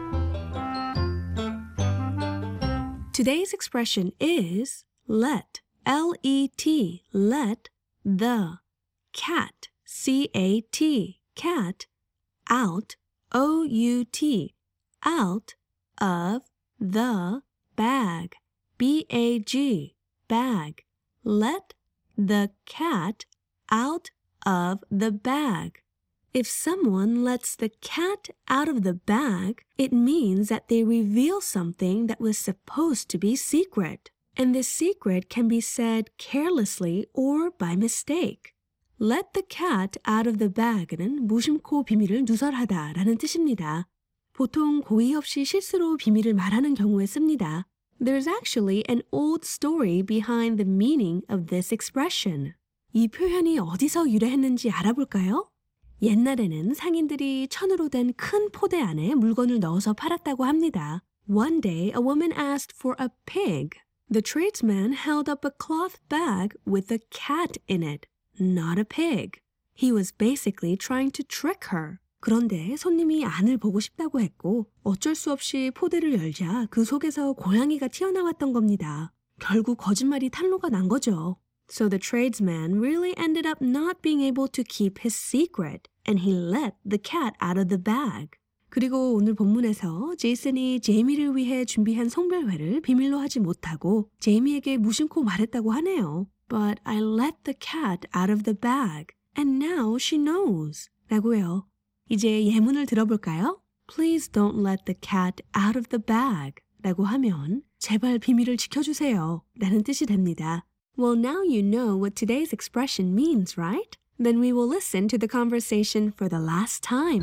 Today's expression is let, L-E-T, let the cat, C-A-T, cat, out, O-U-T, out of the bag, B-A-G, bag. Let the cat out of the bag. If someone lets the cat out of the bag, it means that they reveal something that was supposed to be secret. And this secret can be said carelessly or by mistake. Let the cat out of the bag는 무심코 비밀을 누설하다 라는 뜻입니다. 보통 고의 없이 실수로 비밀을 말하는 경우에 씁니다. There's actually an old story behind the meaning of this expression. 이 표현이 어디서 유래했는지 알아볼까요? 옛날에는 상인들이 천으로 된 큰 포대 안에 물건을 넣어서 팔았다고 합니다. One day, a woman asked for a pig. The tradesman held up a cloth bag with a cat in it, not a pig. He was basically trying to trick her. 그런데 손님이 안을 보고 싶다고 했고 어쩔 수 없이 포대를 열자 그 속에서 고양이가 튀어나왔던 겁니다. 결국 거짓말이 탄로가 난 거죠. So the tradesman really ended up not being able to keep his secret, and he let the cat out of the bag. 그리고 오늘 본문에서 제이슨이 제이미를 위해 준비한 송별회를 비밀로 하지 못하고 제이미에게 무심코 말했다고 하네요. But I let the cat out of the bag, and now she knows. 라고요. 이제 예문을 들어볼까요? Please don't let the cat out of the bag. 라고 하면 제발 비밀을 지켜주세요. 라는 뜻이 됩니다. Well, now you know what today's expression means, right? Then we will listen to the conversation for the last time.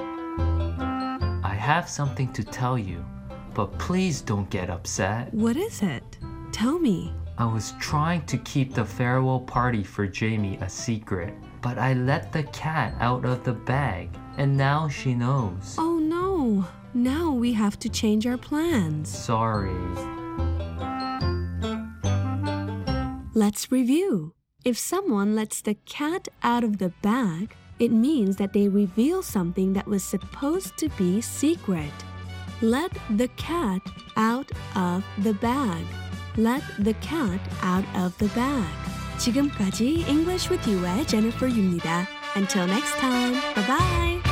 I have something to tell you, but please don't get upset. What is it? Tell me. I was trying to keep the farewell party for Jamie a secret, but I let the cat out of the bag, and now she knows. Oh no, now we have to change our plans. Sorry. Let's review. If someone lets the cat out of the bag, it means that they reveal something that was supposed to be secret. Let the cat out of the bag. Let the cat out of the bag. 지금까지 English with You의 Jennifer Yu입니다. Until next time, bye-bye.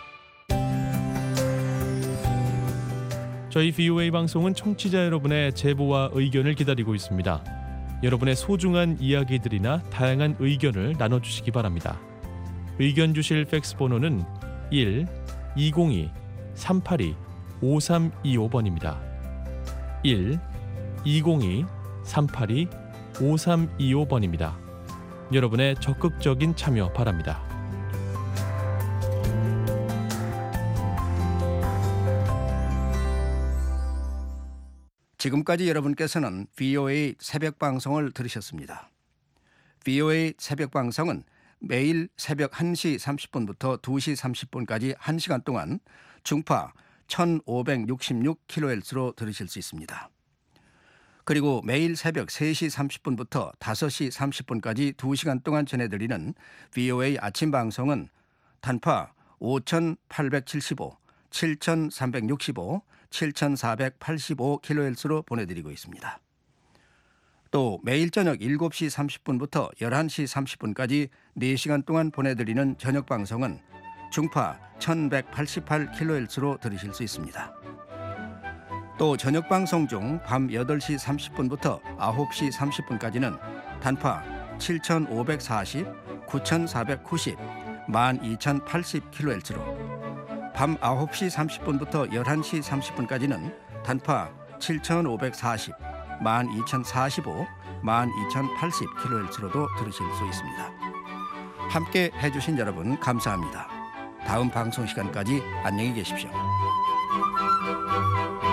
저희 VOA 방송은 청취자 여러분의 제보와 의견을 기다리고 있습니다. 여러분의 소중한 이야기들이나 다양한 의견을 나눠주시기 바랍니다. 의견 주실 팩스 번호는 1-202-382-5325번입니다. 1-202-382-5325번입니다. 여러분의 적극적인 참여 바랍니다. 지금까지 여러분께서는 VOA 새벽 방송을 들으셨습니다. VOA 새벽 방송은 매일 새벽 1시 30분부터 2시 30분까지 1시간 동안 중파 1566kHz로 들으실 수 있습니다. 그리고 매일 새벽 3시 30분부터 5시 30분까지 2시간 동안 전해드리는 VOA 아침 방송은 단파 5875, 7365, 7485kHz로 보내드리고 있습니다. 또 매일 저녁 7시 30분부터 11시 30분까지 4시간 동안 보내드리는 저녁 방송은 중파 1188kHz로 들으실 수 있습니다. 또 저녁 방송 중 밤 8시 30분부터 9시 30분까지는 단파 7540, 9490, 12080kHz로 밤 9시 30분부터 11시 30분까지는 단파 7540, 12045, 12080kHz로도 들으실 수 있습니다. 함께 해주신 여러분 감사합니다. 다음 방송 시간까지 안녕히 계십시오.